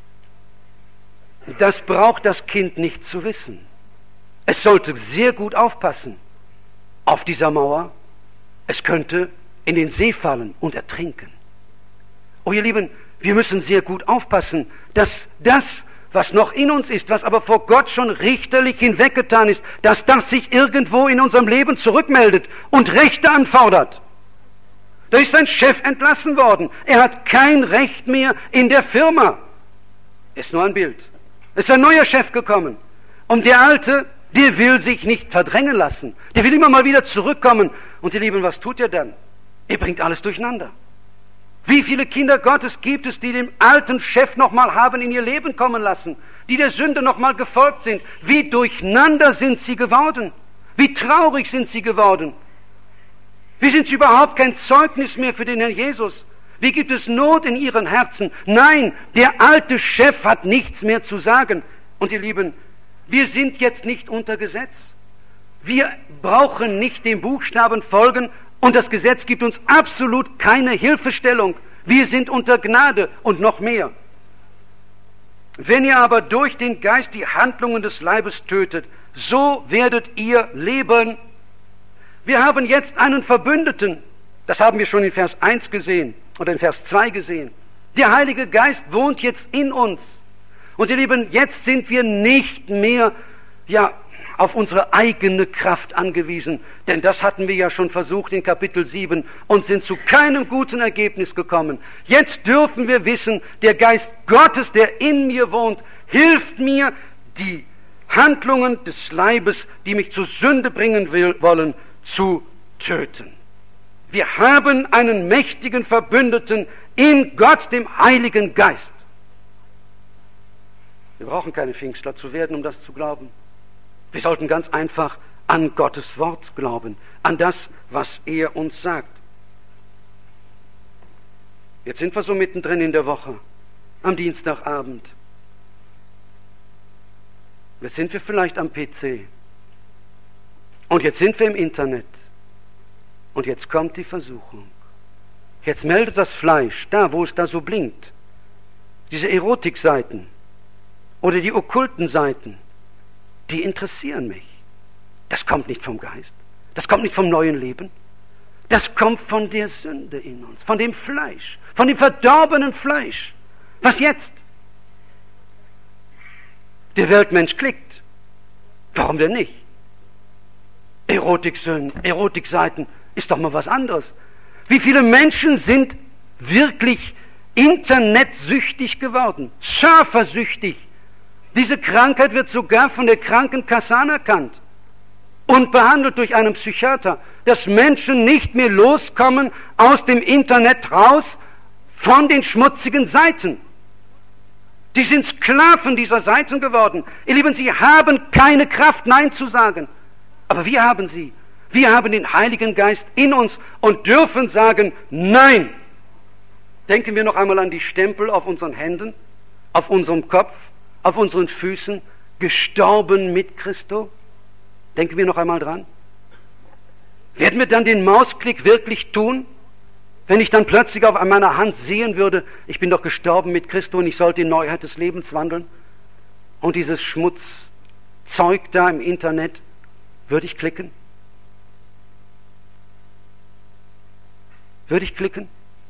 das braucht das Kind nicht zu wissen. Es sollte sehr gut aufpassen auf dieser Mauer. Es könnte in den See fallen und ertrinken. Oh, ihr Lieben, wir müssen sehr gut aufpassen, dass das, was noch in uns ist, was aber vor Gott schon richterlich hinweggetan ist, dass das sich irgendwo in unserem Leben zurückmeldet und Rechte anfordert. Da ist ein Chef entlassen worden. Er hat kein Recht mehr in der Firma. Ist nur ein Bild. Es ist ein neuer Chef gekommen. Und der Alte, der will sich nicht verdrängen lassen. Der will immer mal wieder zurückkommen. Und ihr Lieben, was tut er dann? Er bringt alles durcheinander. Wie viele Kinder Gottes gibt es, die dem alten Chef nochmal haben in ihr Leben kommen lassen, die der Sünde nochmal gefolgt sind? Wie durcheinander sind sie geworden? Wie traurig sind sie geworden? Wie sind sie überhaupt kein Zeugnis mehr für den Herrn Jesus? Wie gibt es Not in ihren Herzen? Nein, der alte Chef hat nichts mehr zu sagen. Und ihr Lieben, wir sind jetzt nicht unter Gesetz. Wir brauchen nicht dem Buchstaben folgen, und das Gesetz gibt uns absolut keine Hilfestellung. Wir sind unter Gnade und noch mehr. Wenn ihr aber durch den Geist die Handlungen des Leibes tötet, so werdet ihr leben. Wir haben jetzt einen Verbündeten. Das haben wir schon in Vers eins gesehen oder in Vers zwei gesehen. Der Heilige Geist wohnt jetzt in uns. Und ihr Lieben, jetzt sind wir nicht mehr, ja, auf unsere eigene Kraft angewiesen. Denn das hatten wir ja schon versucht in Kapitel sieben und sind zu keinem guten Ergebnis gekommen. Jetzt dürfen wir wissen, der Geist Gottes, der in mir wohnt, hilft mir, die Handlungen des Leibes, die mich zur Sünde bringen will, wollen, zu töten. Wir haben einen mächtigen Verbündeten in Gott, dem Heiligen Geist. Wir brauchen keine Pfingstler zu werden, um das zu glauben. Wir sollten ganz einfach an Gottes Wort glauben, an das, was er uns sagt. Jetzt sind wir so mittendrin in der Woche, am Dienstagabend. Jetzt sind wir vielleicht am P C. Und jetzt sind wir im Internet. Und jetzt kommt die Versuchung. Jetzt meldet das Fleisch, da wo es da so blinkt, diese Erotikseiten oder die okkulten Seiten, die interessieren mich. Das kommt nicht vom Geist. Das kommt nicht vom neuen Leben. Das kommt von der Sünde in uns, von dem Fleisch, von dem verdorbenen Fleisch. Was jetzt? Der Weltmensch klickt. Warum denn nicht? Erotiksünden, Erotikseiten ist doch mal was anderes. Wie viele Menschen sind wirklich internetsüchtig geworden, surfersüchtig? Diese Krankheit wird sogar von der Krankenkasse anerkannt und behandelt durch einen Psychiater, dass Menschen nicht mehr loskommen aus dem Internet raus von den schmutzigen Seiten. Die sind Sklaven dieser Seiten geworden. Ihr Lieben, sie haben keine Kraft, Nein zu sagen. Aber wir haben sie. Wir haben den Heiligen Geist in uns und dürfen sagen, Nein. Denken wir noch einmal an die Stempel auf unseren Händen, auf unserem Kopf, auf unseren Füßen, gestorben mit Christo. Denken wir noch einmal dran. Werden wir dann den Mausklick wirklich tun, wenn ich dann plötzlich auf meiner Hand sehen würde, ich bin doch gestorben mit Christo und ich sollte in Neuheit des Lebens wandeln? Und dieses Schmutzzeug da im Internet, würde ich klicken? Würde ich klicken?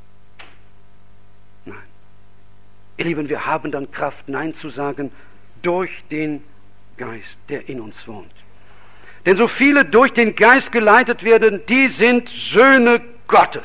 Nein. Ihr Lieben, wir haben dann Kraft, Nein zu sagen, durch den Geist, der in uns wohnt. Denn so viele durch den Geist geleitet werden, die sind Söhne Gottes.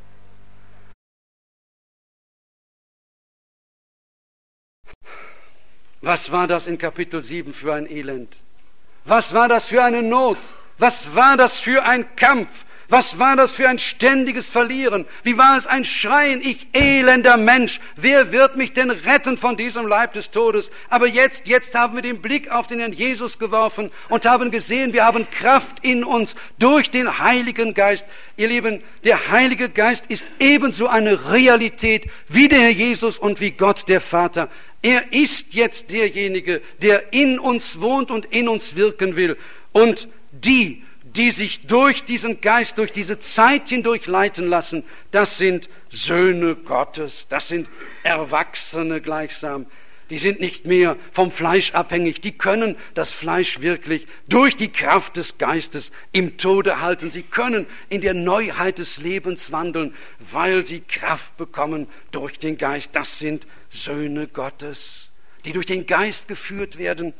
Was war das in Kapitel sieben für ein Elend? Was war das für eine Not? Was war das für ein Kampf? Was war das für ein ständiges Verlieren? Wie war es ein Schreien? Ich elender Mensch, wer wird mich denn retten von diesem Leib des Todes? Aber jetzt, jetzt haben wir den Blick auf den Herrn Jesus geworfen und haben gesehen, wir haben Kraft in uns durch den Heiligen Geist. Ihr Lieben, der Heilige Geist ist ebenso eine Realität wie der Herr Jesus und wie Gott der Vater. Er ist jetzt derjenige, der in uns wohnt und in uns wirken will. Und die, die sich durch diesen Geist, durch diese Zeit hindurch leiten lassen, das sind Söhne Gottes, das sind Erwachsene gleichsam. Die sind nicht mehr vom Fleisch abhängig, die können das Fleisch wirklich durch die Kraft des Geistes im Tode halten. Sie können in der Neuheit des Lebens wandeln, weil sie Kraft bekommen durch den Geist. Das sind Söhne Gottes, die durch den Geist geführt werden.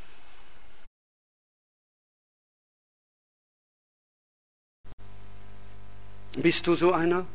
Bist du so einer?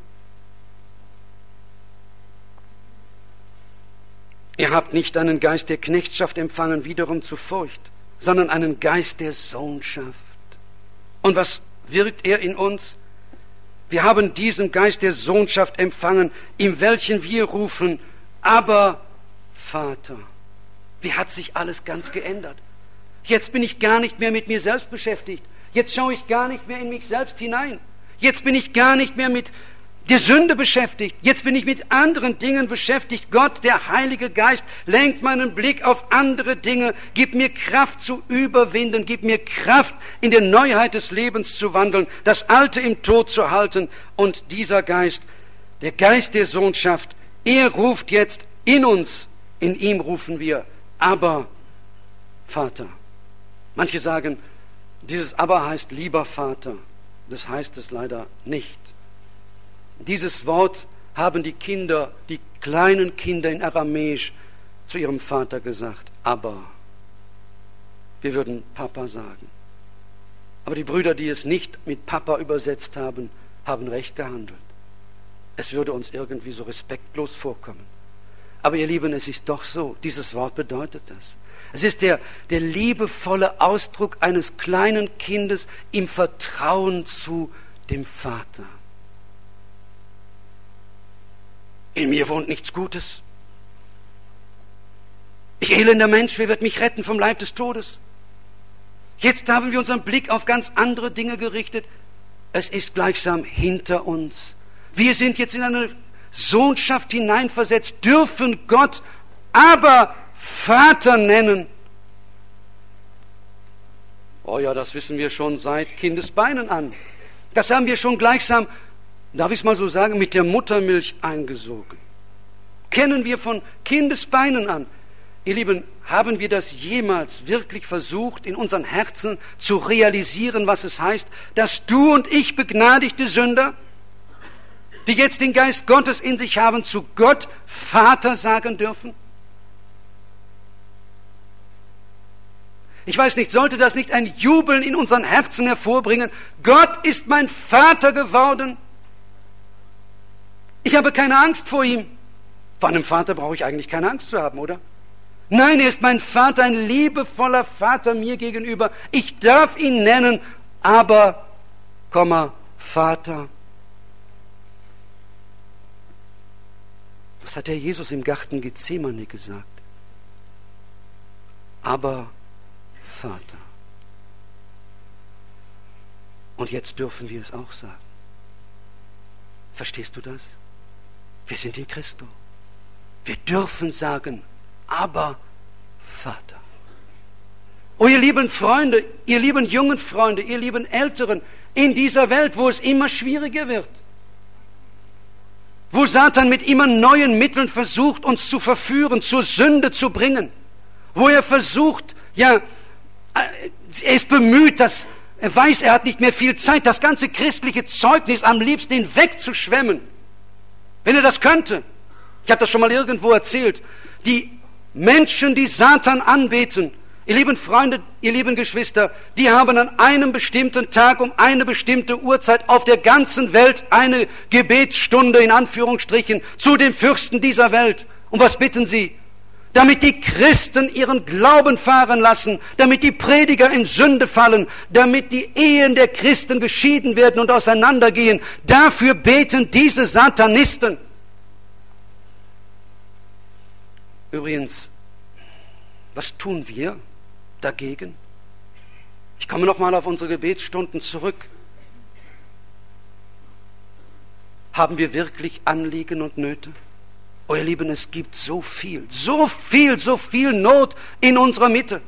Ihr habt nicht einen Geist der Knechtschaft empfangen, wiederum zu Furcht, sondern einen Geist der Sohnschaft. Und was wirkt er in uns? Wir haben diesen Geist der Sohnschaft empfangen, in welchen wir rufen, aber Vater. Wie hat sich alles ganz geändert? Jetzt bin ich gar nicht mehr mit mir selbst beschäftigt. Jetzt schaue ich gar nicht mehr in mich selbst hinein. Jetzt bin ich gar nicht mehr mit der Sünde beschäftigt. Jetzt bin ich mit anderen Dingen beschäftigt. Gott, der Heilige Geist, lenkt meinen Blick auf andere Dinge. Gib mir Kraft zu überwinden. Gib mir Kraft, in der Neuheit des Lebens zu wandeln, das Alte im Tod zu halten. Und dieser Geist, der Geist der Sohnschaft, er ruft jetzt in uns. In ihm rufen wir, aber Vater. Manche sagen, dieses aber heißt lieber Vater. Das heißt es leider nicht. Dieses Wort haben die Kinder, die kleinen Kinder in Aramäisch zu ihrem Vater gesagt. Aber. Wir würden Papa sagen. Aber die Brüder, die es nicht mit Papa übersetzt haben, haben recht gehandelt. Es würde uns irgendwie so respektlos vorkommen. Aber ihr Lieben, es ist doch so. Dieses Wort bedeutet das. Es ist der, der liebevolle Ausdruck eines kleinen Kindes im Vertrauen zu dem Vater. In mir wohnt nichts Gutes. Ich elender Mensch, wer wird mich retten vom Leib des Todes? Jetzt haben wir unseren Blick auf ganz andere Dinge gerichtet. Es ist gleichsam hinter uns. Wir sind jetzt in eine Sohnschaft hineinversetzt, dürfen Gott aber Vater nennen. Oh ja, das wissen wir schon seit Kindesbeinen an. Das haben wir schon gleichsam, darf ich es mal so sagen, mit der Muttermilch eingesogen. Kennen wir von Kindesbeinen an. Ihr Lieben, haben wir das jemals wirklich versucht, in unseren Herzen zu realisieren, was es heißt, dass du und ich, begnadigte Sünder, die jetzt den Geist Gottes in sich haben, zu Gott Vater sagen dürfen? Ich weiß nicht, sollte das nicht ein Jubeln in unseren Herzen hervorbringen? Gott ist mein Vater geworden. Ich habe keine Angst vor ihm. Vor einem Vater brauche ich eigentlich keine Angst zu haben, oder? Nein, er ist mein Vater, ein liebevoller Vater mir gegenüber. Ich darf ihn nennen, aber, Komma, Vater. Was hat der Jesus im Garten Gethsemane gesagt? Aber Vater. Und jetzt dürfen wir es auch sagen. Verstehst du das? Wir sind in Christo. Wir dürfen sagen, aber Vater. Oh, ihr lieben Freunde, ihr lieben jungen Freunde, ihr lieben Älteren, in dieser Welt, wo es immer schwieriger wird, wo Satan mit immer neuen Mitteln versucht, uns zu verführen, zur Sünde zu bringen, wo er versucht, ja, er ist bemüht, dass er weiß, er hat nicht mehr viel Zeit, das ganze christliche Zeugnis am liebsten hinwegzuschwemmen. Wenn er das könnte. Ich habe das schon mal irgendwo erzählt. Die Menschen, die Satan anbeten, ihr lieben Freunde, ihr lieben Geschwister, die haben an einem bestimmten Tag um eine bestimmte Uhrzeit auf der ganzen Welt eine Gebetsstunde in Anführungsstrichen zu dem Fürsten dieser Welt. Und was bitten sie? damit die Christen ihren Glauben fahren lassen, damit die Prediger in Sünde fallen, damit die Ehen der Christen geschieden werden und auseinandergehen. Dafür beten diese Satanisten. Übrigens, was tun wir dagegen? Ich komme nochmal auf unsere Gebetsstunden zurück. Haben wir wirklich Anliegen und Nöte? Oh ihr Lieben, es gibt so viel, so viel, so viel Not in unserer Mitte.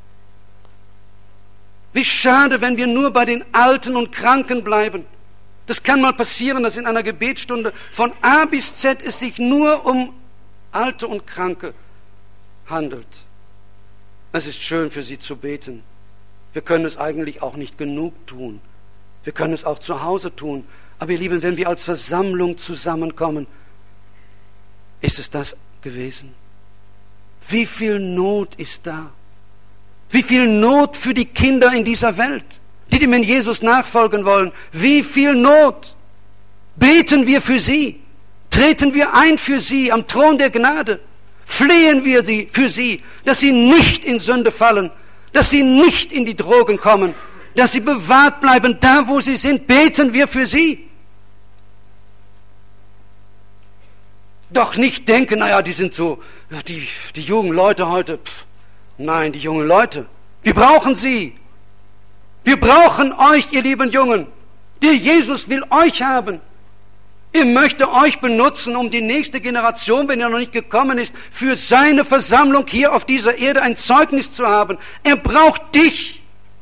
Wie schade, wenn wir nur bei den Alten und Kranken bleiben. Das kann mal passieren, dass in einer Gebetsstunde von A bis Z es sich nur um Alte und Kranke handelt. Es ist schön für sie zu beten. Wir können es eigentlich auch nicht genug tun. Wir können es auch zu Hause tun. Aber ihr Lieben, wenn wir als Versammlung zusammenkommen, ist es das gewesen? Wie viel Not ist da? Wie viel Not für die Kinder in dieser Welt, die dem in Jesus nachfolgen wollen? Wie viel Not? Beten wir für sie? Treten wir ein für sie am Thron der Gnade? Flehen wir sie für sie, dass sie nicht in Sünde fallen, dass sie nicht in die Drogen kommen, dass sie bewahrt bleiben da, wo sie sind. Beten wir für sie. Doch nicht denken, naja, die sind so, die, die jungen Leute heute. Pff, nein, die jungen Leute, wir brauchen sie. Wir brauchen euch, ihr lieben Jungen. Der Jesus will euch haben. Er möchte euch benutzen, um die nächste Generation, wenn er noch nicht gekommen ist, für seine Versammlung hier auf dieser Erde ein Zeugnis zu haben. Er braucht dich.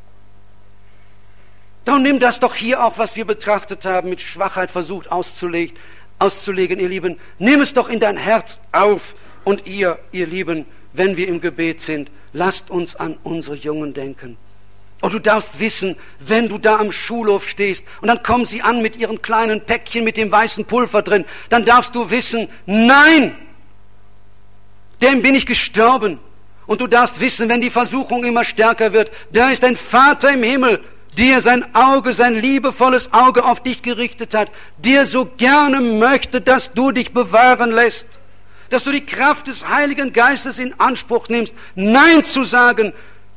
Darum nimm das doch hier auch, was wir betrachtet haben, mit Schwachheit versucht auszulegen. auszulegen, ihr Lieben. Nimm es doch in dein Herz auf. Und ihr, ihr Lieben, wenn wir im Gebet sind, lasst uns an unsere Jungen denken. Und du darfst wissen, wenn du da am Schulhof stehst und dann kommen sie an mit ihren kleinen Päckchen mit dem weißen Pulver drin, dann darfst du wissen, nein, dem bin ich gestorben. Und du darfst wissen, wenn die Versuchung immer stärker wird, da ist ein Vater im Himmel, der sein Auge, sein liebevolles Auge auf dich gerichtet hat, der so gerne möchte, dass du dich bewahren lässt, dass du die Kraft des Heiligen Geistes in Anspruch nimmst, Nein zu sagen.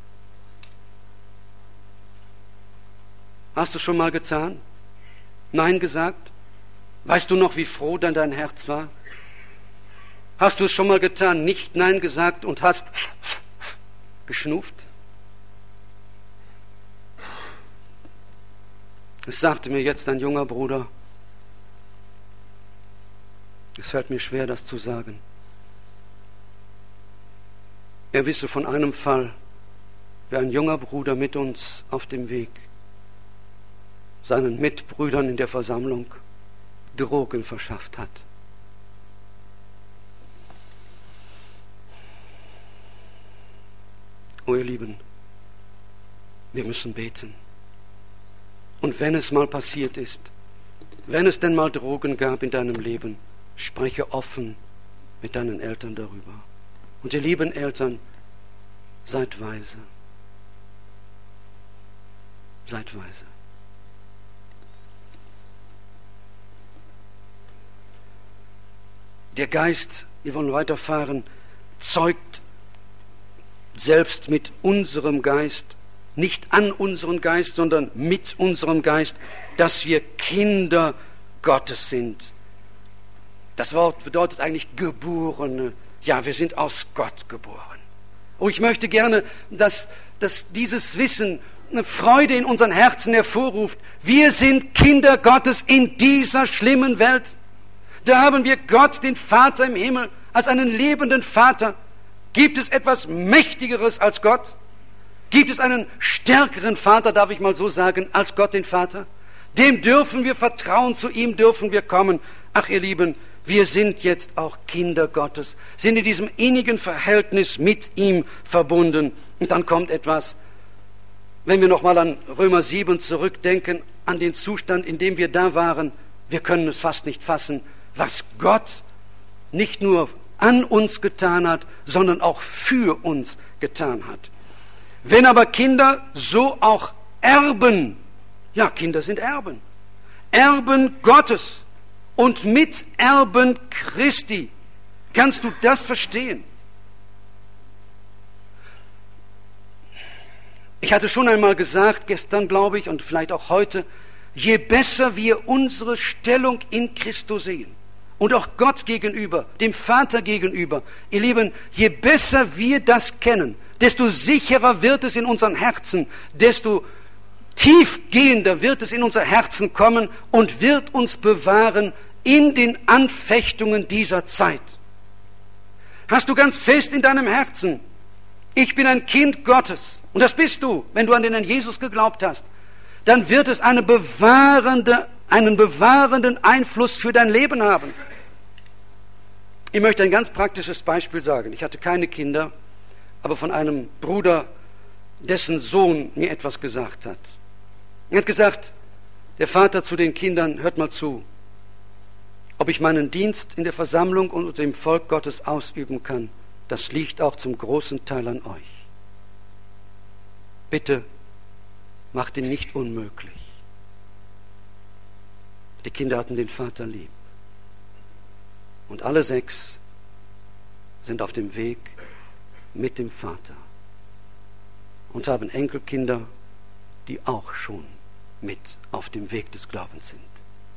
Hast du schon mal getan? Nein gesagt? Weißt du noch, wie froh dann dein Herz war? Hast du es schon mal getan, nicht Nein gesagt und hast geschnupft? Es sagte mir jetzt ein junger Bruder, es fällt mir schwer, das zu sagen. Er wisse von einem Fall, wie ein junger Bruder mit uns auf dem Weg seinen Mitbrüdern in der Versammlung Drogen verschafft hat. Oh ihr Lieben, wir müssen beten. Und wenn es mal passiert ist, wenn es denn mal Drogen gab in deinem Leben, spreche offen mit deinen Eltern darüber. Und ihr lieben Eltern, seid weise. Seid weise. Der Geist, wir wollen weiterfahren, zeugt selbst mit unserem Geist, nicht an unseren Geist, sondern mit unserem Geist, dass wir Kinder Gottes sind. Das Wort bedeutet eigentlich Geborene. Ja, wir sind aus Gott geboren. Oh, ich möchte gerne, dass, dass dieses Wissen eine Freude in unseren Herzen hervorruft. Wir sind Kinder Gottes in dieser schlimmen Welt. Da haben wir Gott, den Vater im Himmel, als einen lebenden Vater. Gibt es etwas Mächtigeres als Gott? Gibt es einen stärkeren Vater, darf ich mal so sagen, als Gott, den Vater? Dem dürfen wir vertrauen, zu ihm dürfen wir kommen. Ach, ihr Lieben, wir sind jetzt auch Kinder Gottes, sind in diesem innigen Verhältnis mit ihm verbunden. Und dann kommt etwas, wenn wir nochmal an Römer sieben zurückdenken, an den Zustand, in dem wir da waren, wir können es fast nicht fassen, was Gott nicht nur an uns getan hat, sondern auch für uns getan hat. Wenn aber Kinder, so auch Erben, ja, Kinder sind Erben, Erben Gottes und Miterben Christi. Kannst du das verstehen? Ich hatte schon einmal gesagt, gestern glaube ich und vielleicht auch heute, je besser wir unsere Stellung in Christus sehen und auch Gott gegenüber, dem Vater gegenüber, ihr Lieben, je besser wir das kennen, desto sicherer wird es in unseren Herzen, desto tiefgehender wird es in unser Herzen kommen und wird uns bewahren in den Anfechtungen dieser Zeit. Hast du ganz fest in deinem Herzen, ich bin ein Kind Gottes, und das bist du, wenn du an den Herrn Jesus geglaubt hast, dann wird es eine bewahrende, einen bewahrenden Einfluss für dein Leben haben. Ich möchte ein ganz praktisches Beispiel sagen. Ich hatte keine Kinder, aber von einem Bruder, dessen Sohn mir etwas gesagt hat. Er hat gesagt, der Vater zu den Kindern, hört mal zu, ob ich meinen Dienst in der Versammlung und unter dem Volk Gottes ausüben kann, das liegt auch zum großen Teil an euch. Bitte macht ihn nicht unmöglich. Die Kinder hatten den Vater lieb. Und alle sechs sind auf dem Weg mit dem Vater und haben Enkelkinder, die auch schon mit auf dem Weg des Glaubens sind.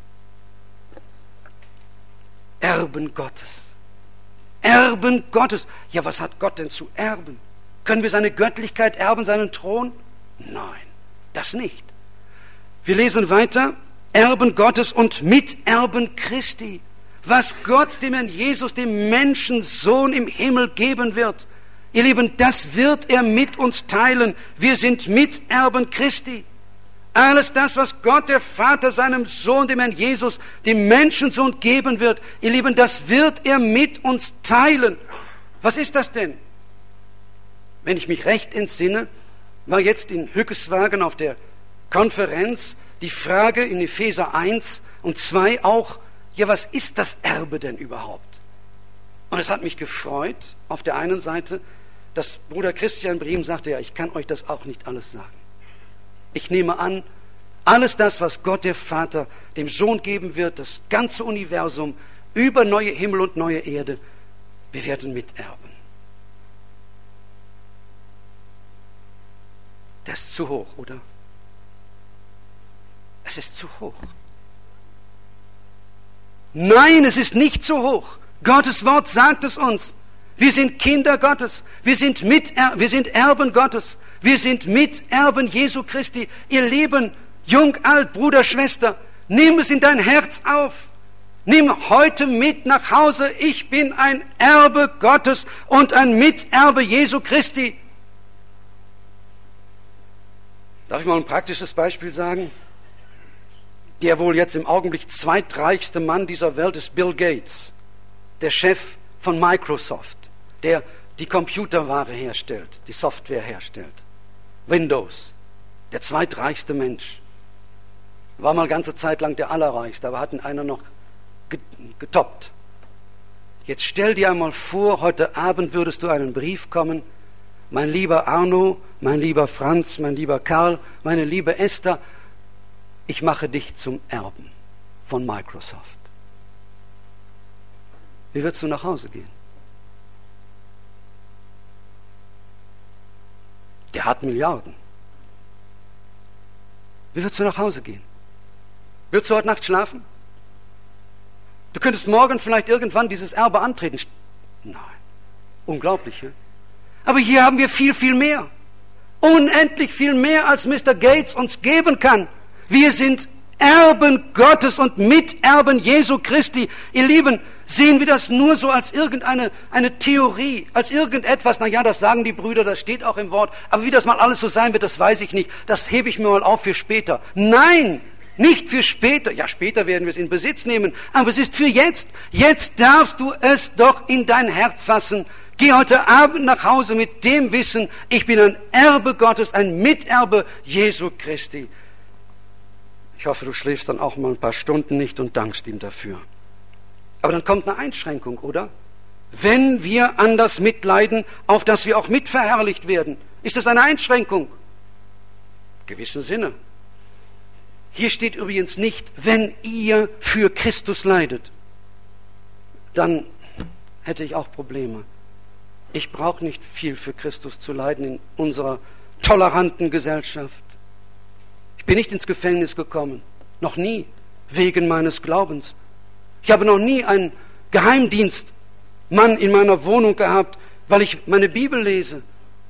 Erben Gottes. Erben Gottes. Ja, was hat Gott denn zu erben? Können wir seine Göttlichkeit erben, seinen Thron? Nein, das nicht. Wir lesen weiter, Erben Gottes und Miterben Christi. Was Gott dem Herrn Jesus, dem Menschensohn im Himmel geben wird. Ihr Lieben, das wird er mit uns teilen. Wir sind Miterben Christi. Alles das, was Gott, der Vater, seinem Sohn, dem Herrn Jesus, dem Menschensohn geben wird, ihr Lieben, das wird er mit uns teilen. Was ist das denn? Wenn ich mich recht entsinne, war jetzt in Hückeswagen auf der Konferenz die Frage in Epheser eins und zwei auch, ja, was ist das Erbe denn überhaupt? Und es hat mich gefreut, auf der einen Seite, dass Bruder Christian Briem sagte, ja, ich kann euch das auch nicht alles sagen. Ich nehme an, alles das, was Gott der Vater dem Sohn geben wird, das ganze Universum, über neue Himmel und neue Erde, wir werden miterben. Das ist zu hoch, oder? Es ist zu hoch. Nein, es ist nicht zu hoch. Gottes Wort sagt es uns. Wir sind Kinder Gottes. Wir sind, Miter- wir sind Erben Gottes. Wir sind Miterben Jesu Christi. Ihr Lieben, jung, alt, Bruder, Schwester, nimm es in dein Herz auf. Nimm heute mit nach Hause. Ich bin ein Erbe Gottes und ein Miterbe Jesu Christi. Darf ich mal ein praktisches Beispiel sagen? Der wohl jetzt im Augenblick zweitreichste Mann dieser Welt ist Bill Gates, der Chef von Microsoft, der die Computerware herstellt, die Software herstellt. Windows, der zweitreichste Mensch. War mal ganze Zeit lang der allerreichste, aber hat ihn einer noch getoppt. Jetzt stell dir einmal vor, heute Abend würdest du einen Brief kommen, mein lieber Arno, mein lieber Franz, mein lieber Karl, meine liebe Esther, ich mache dich zum Erben von Microsoft. Wie würdest du nach Hause gehen? Der hat Milliarden. Wie würdest du nach Hause gehen? Würdest du heute Nacht schlafen? Du könntest morgen vielleicht irgendwann dieses Erbe antreten. Nein, unglaublich, ja? Aber hier haben wir viel, viel mehr. Unendlich viel mehr, als Mister Gates uns geben kann. Wir sind Erben Gottes und Miterben Jesu Christi. Ihr Lieben, sehen wir das nur so als irgendeine eine Theorie, als irgendetwas, na ja, das sagen die Brüder, das steht auch im Wort, aber wie das mal alles so sein wird, das weiß ich nicht. Das hebe ich mir mal auf für später. Nein, nicht für später. Ja, später werden wir es in Besitz nehmen, aber es ist für jetzt. Jetzt darfst du es doch in dein Herz fassen. Geh heute Abend nach Hause mit dem Wissen, ich bin ein Erbe Gottes, ein Miterbe Jesu Christi. Ich hoffe, du schläfst dann auch mal ein paar Stunden nicht und dankst ihm dafür. Aber dann kommt eine Einschränkung, oder? Wenn wir an das mitleiden, auf das wir auch mitverherrlicht werden, ist das eine Einschränkung? In gewissem Sinne. Hier steht übrigens nicht, wenn ihr für Christus leidet. Dann hätte ich auch Probleme. Ich brauche nicht viel für Christus zu leiden in unserer toleranten Gesellschaft. Ich bin nicht ins Gefängnis gekommen, noch nie, wegen meines Glaubens. Ich habe noch nie einen Geheimdienstmann in meiner Wohnung gehabt, weil ich meine Bibel lese.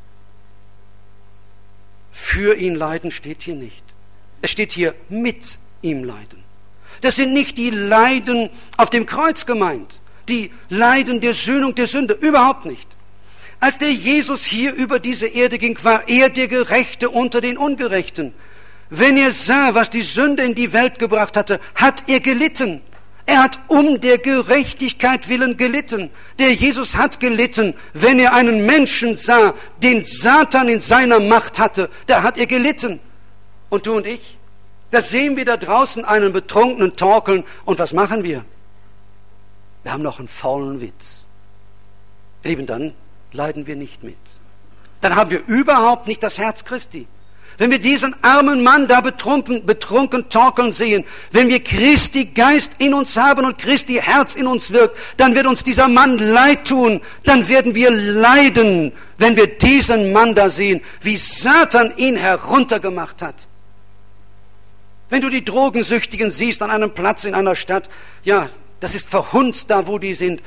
Für ihn leiden steht hier nicht. Es steht hier mit ihm leiden. Das sind nicht die Leiden auf dem Kreuz gemeint, die Leiden der Sühnung der Sünde, überhaupt nicht. Als der Jesus hier über diese Erde ging, war er der Gerechte unter den Ungerechten. Wenn er sah, was die Sünde in die Welt gebracht hatte, hat er gelitten. Er hat um der Gerechtigkeit willen gelitten. Der Jesus hat gelitten, wenn er einen Menschen sah, den Satan in seiner Macht hatte. Da hat er gelitten. Und du und ich? Da sehen wir da draußen einen Betrunkenen torkeln. Und was machen wir? Wir haben noch einen faulen Witz. Ihr Lieben, dann leiden wir nicht mit. Dann haben wir überhaupt nicht das Herz Christi. Wenn wir diesen armen Mann da betrunken, betrunken torkeln sehen, wenn wir Christi Geist in uns haben und Christi Herz in uns wirkt, dann wird uns dieser Mann leid tun. Dann werden wir leiden, wenn wir diesen Mann da sehen, wie Satan ihn heruntergemacht hat. Wenn du die Drogensüchtigen siehst an einem Platz in einer Stadt, ja, das ist verhunzt da, wo die sind.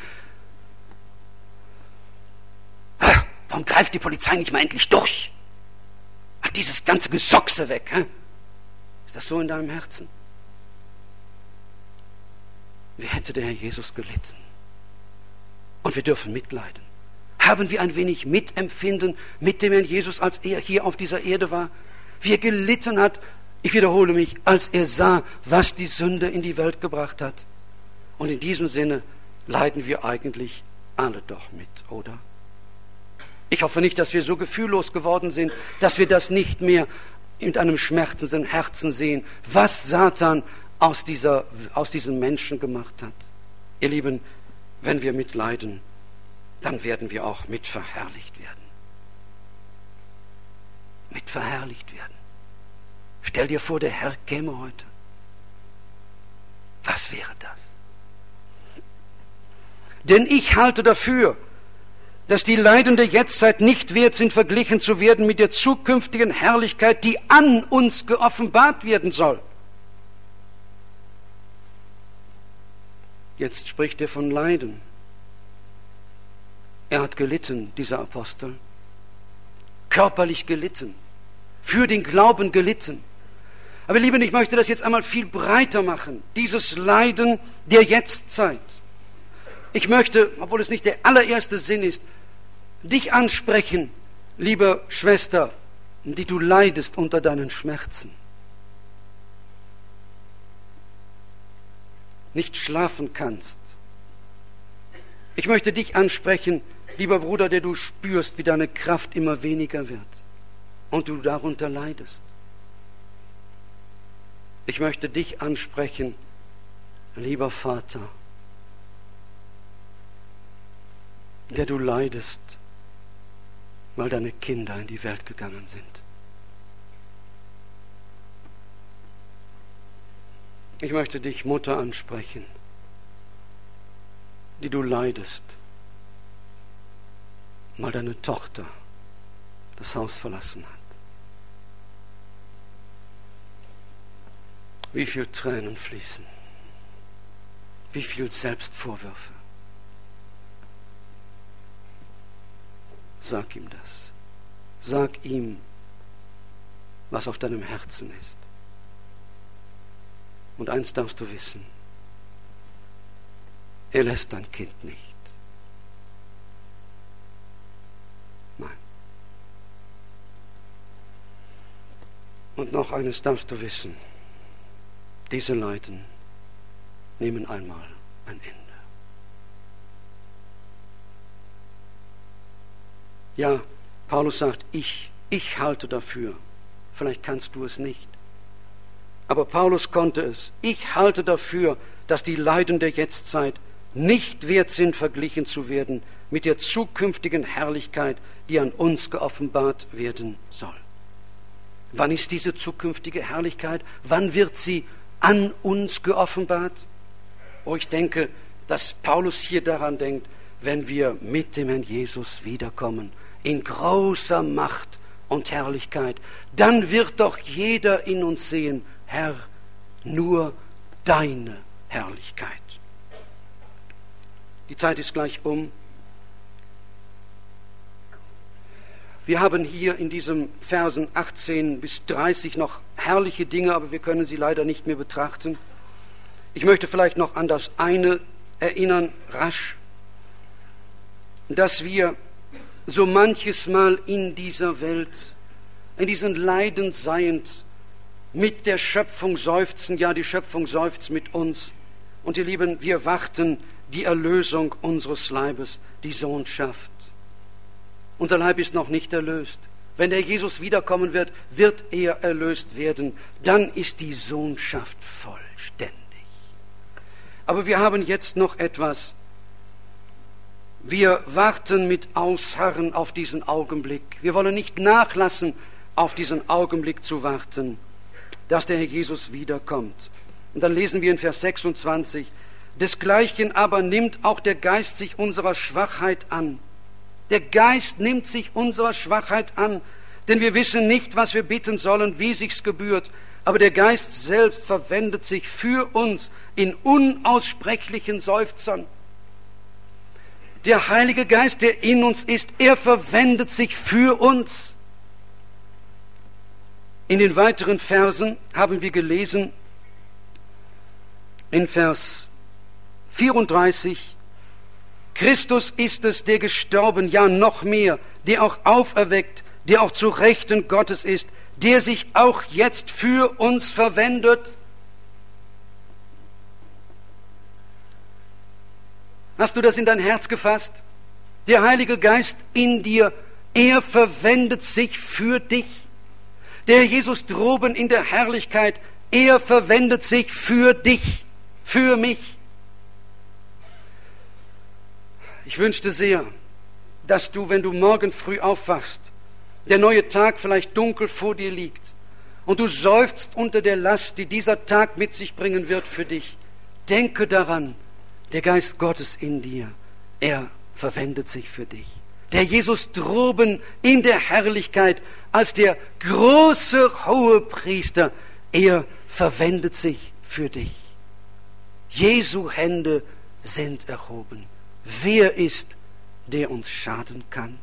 Warum greift die Polizei nicht mal endlich durch? Ach, dieses ganze Gesochse weg. Hä? Ist das so in deinem Herzen? Wie hätte der Herr Jesus gelitten? Und wir dürfen mitleiden. Haben wir ein wenig Mitempfinden mit dem Herrn Jesus, als er hier auf dieser Erde war? Wie er gelitten hat, ich wiederhole mich, als er sah, was die Sünde in die Welt gebracht hat. Und in diesem Sinne leiden wir eigentlich alle doch mit, oder? Ich hoffe nicht, dass wir so gefühllos geworden sind, dass wir das nicht mehr mit einem schmerzenden Herzen sehen, was Satan aus, dieser, aus diesen Menschen gemacht hat. Ihr Lieben, wenn wir mitleiden, dann werden wir auch mit verherrlicht werden. Mit verherrlicht werden. Stell dir vor, der Herr käme heute. Was wäre das? Denn ich halte dafür, dass die Leiden der Jetztzeit nicht wert sind, verglichen zu werden mit der zukünftigen Herrlichkeit, die an uns geoffenbart werden soll. Jetzt spricht er von Leiden. Er hat gelitten, dieser Apostel. Körperlich gelitten. Für den Glauben gelitten. Aber Lieben, ich möchte das jetzt einmal viel breiter machen. Dieses Leiden der Jetztzeit. Ich möchte, obwohl es nicht der allererste Sinn ist, dich ansprechen, liebe Schwester, die du leidest unter deinen Schmerzen. Nicht schlafen kannst. Ich möchte dich ansprechen, lieber Bruder, der du spürst, wie deine Kraft immer weniger wird und du darunter leidest. Ich möchte dich ansprechen, lieber Vater, der du leidest, weil deine Kinder in die Welt gegangen sind. Ich möchte dich, Mutter, ansprechen, die du leidest, weil deine Tochter das Haus verlassen hat. Wie viel Tränen fließen, wie viel Selbstvorwürfe. Sag ihm das. Sag ihm, was auf deinem Herzen ist. Und eins darfst du wissen, er lässt dein Kind nicht. Nein. Und noch eines darfst du wissen, diese Leiden nehmen einmal ein Ende. Ja, Paulus sagt, ich, ich halte dafür. Vielleicht kannst du es nicht. Aber Paulus konnte es. Ich halte dafür, dass die Leiden der Jetztzeit nicht wert sind, verglichen zu werden mit der zukünftigen Herrlichkeit, die an uns geoffenbart werden soll. Wann ist diese zukünftige Herrlichkeit? Wann wird sie an uns geoffenbart? Oh, ich denke, dass Paulus hier daran denkt, wenn wir mit dem Herrn Jesus wiederkommen, in großer Macht und Herrlichkeit. Dann wird doch jeder in uns sehen, Herr, nur deine Herrlichkeit. Die Zeit ist gleich um. Wir haben hier in diesen Versen achtzehn bis dreißig noch herrliche Dinge, aber wir können sie leider nicht mehr betrachten. Ich möchte vielleicht noch an das eine erinnern, rasch, dass wir so manches Mal in dieser Welt, in diesen Leiden seiend, mit der Schöpfung seufzen, ja, die Schöpfung seufzt mit uns. Und ihr Lieben, wir warten die Erlösung unseres Leibes, die Sohnschaft. Unser Leib ist noch nicht erlöst. Wenn der Jesus wiederkommen wird, wird er erlöst werden. Dann ist die Sohnschaft vollständig. Aber wir haben jetzt noch etwas. Wir warten mit Ausharren auf diesen Augenblick. Wir wollen nicht nachlassen, auf diesen Augenblick zu warten, dass der Herr Jesus wiederkommt. Und dann lesen wir in Vers sechsundzwanzig, desgleichen aber nimmt auch der Geist sich unserer Schwachheit an. Der Geist nimmt sich unserer Schwachheit an, denn wir wissen nicht, was wir bitten sollen, wie sich's gebührt. Aber der Geist selbst verwendet sich für uns in unaussprechlichen Seufzern. Der Heilige Geist, der in uns ist, er verwendet sich für uns. In den weiteren Versen haben wir gelesen, in Vers vierunddreißig, Christus ist es, der gestorben, ja noch mehr, der auch auferweckt, der auch zu Rechten Gottes ist, der sich auch jetzt für uns verwendet. Hast du das in dein Herz gefasst? Der Heilige Geist in dir, er verwendet sich für dich. Der Jesus droben in der Herrlichkeit, er verwendet sich für dich, für mich. Ich wünschte sehr, dass du, wenn du morgen früh aufwachst, der neue Tag vielleicht dunkel vor dir liegt und du seufzt unter der Last, die dieser Tag mit sich bringen wird für dich. Denke daran, der Geist Gottes in dir, er verwendet sich für dich. Der Jesus droben in der Herrlichkeit als der große Hohepriester, er verwendet sich für dich. Jesu Hände sind erhoben. Wer ist, der uns schaden kann?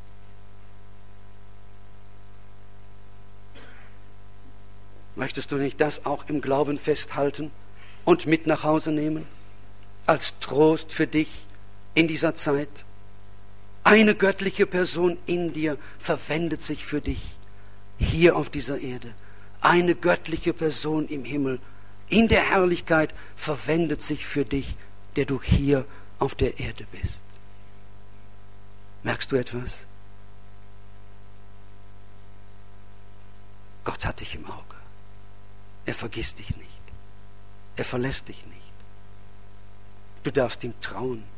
Möchtest du nicht das auch im Glauben festhalten und mit nach Hause nehmen? Als Trost für dich in dieser Zeit? Eine göttliche Person in dir verwendet sich für dich hier auf dieser Erde. Eine göttliche Person im Himmel in der Herrlichkeit verwendet sich für dich, der du hier auf der Erde bist. Merkst du etwas? Gott hat dich im Auge. Er vergisst dich nicht. Er verlässt dich nicht. Du darfst ihm trauen.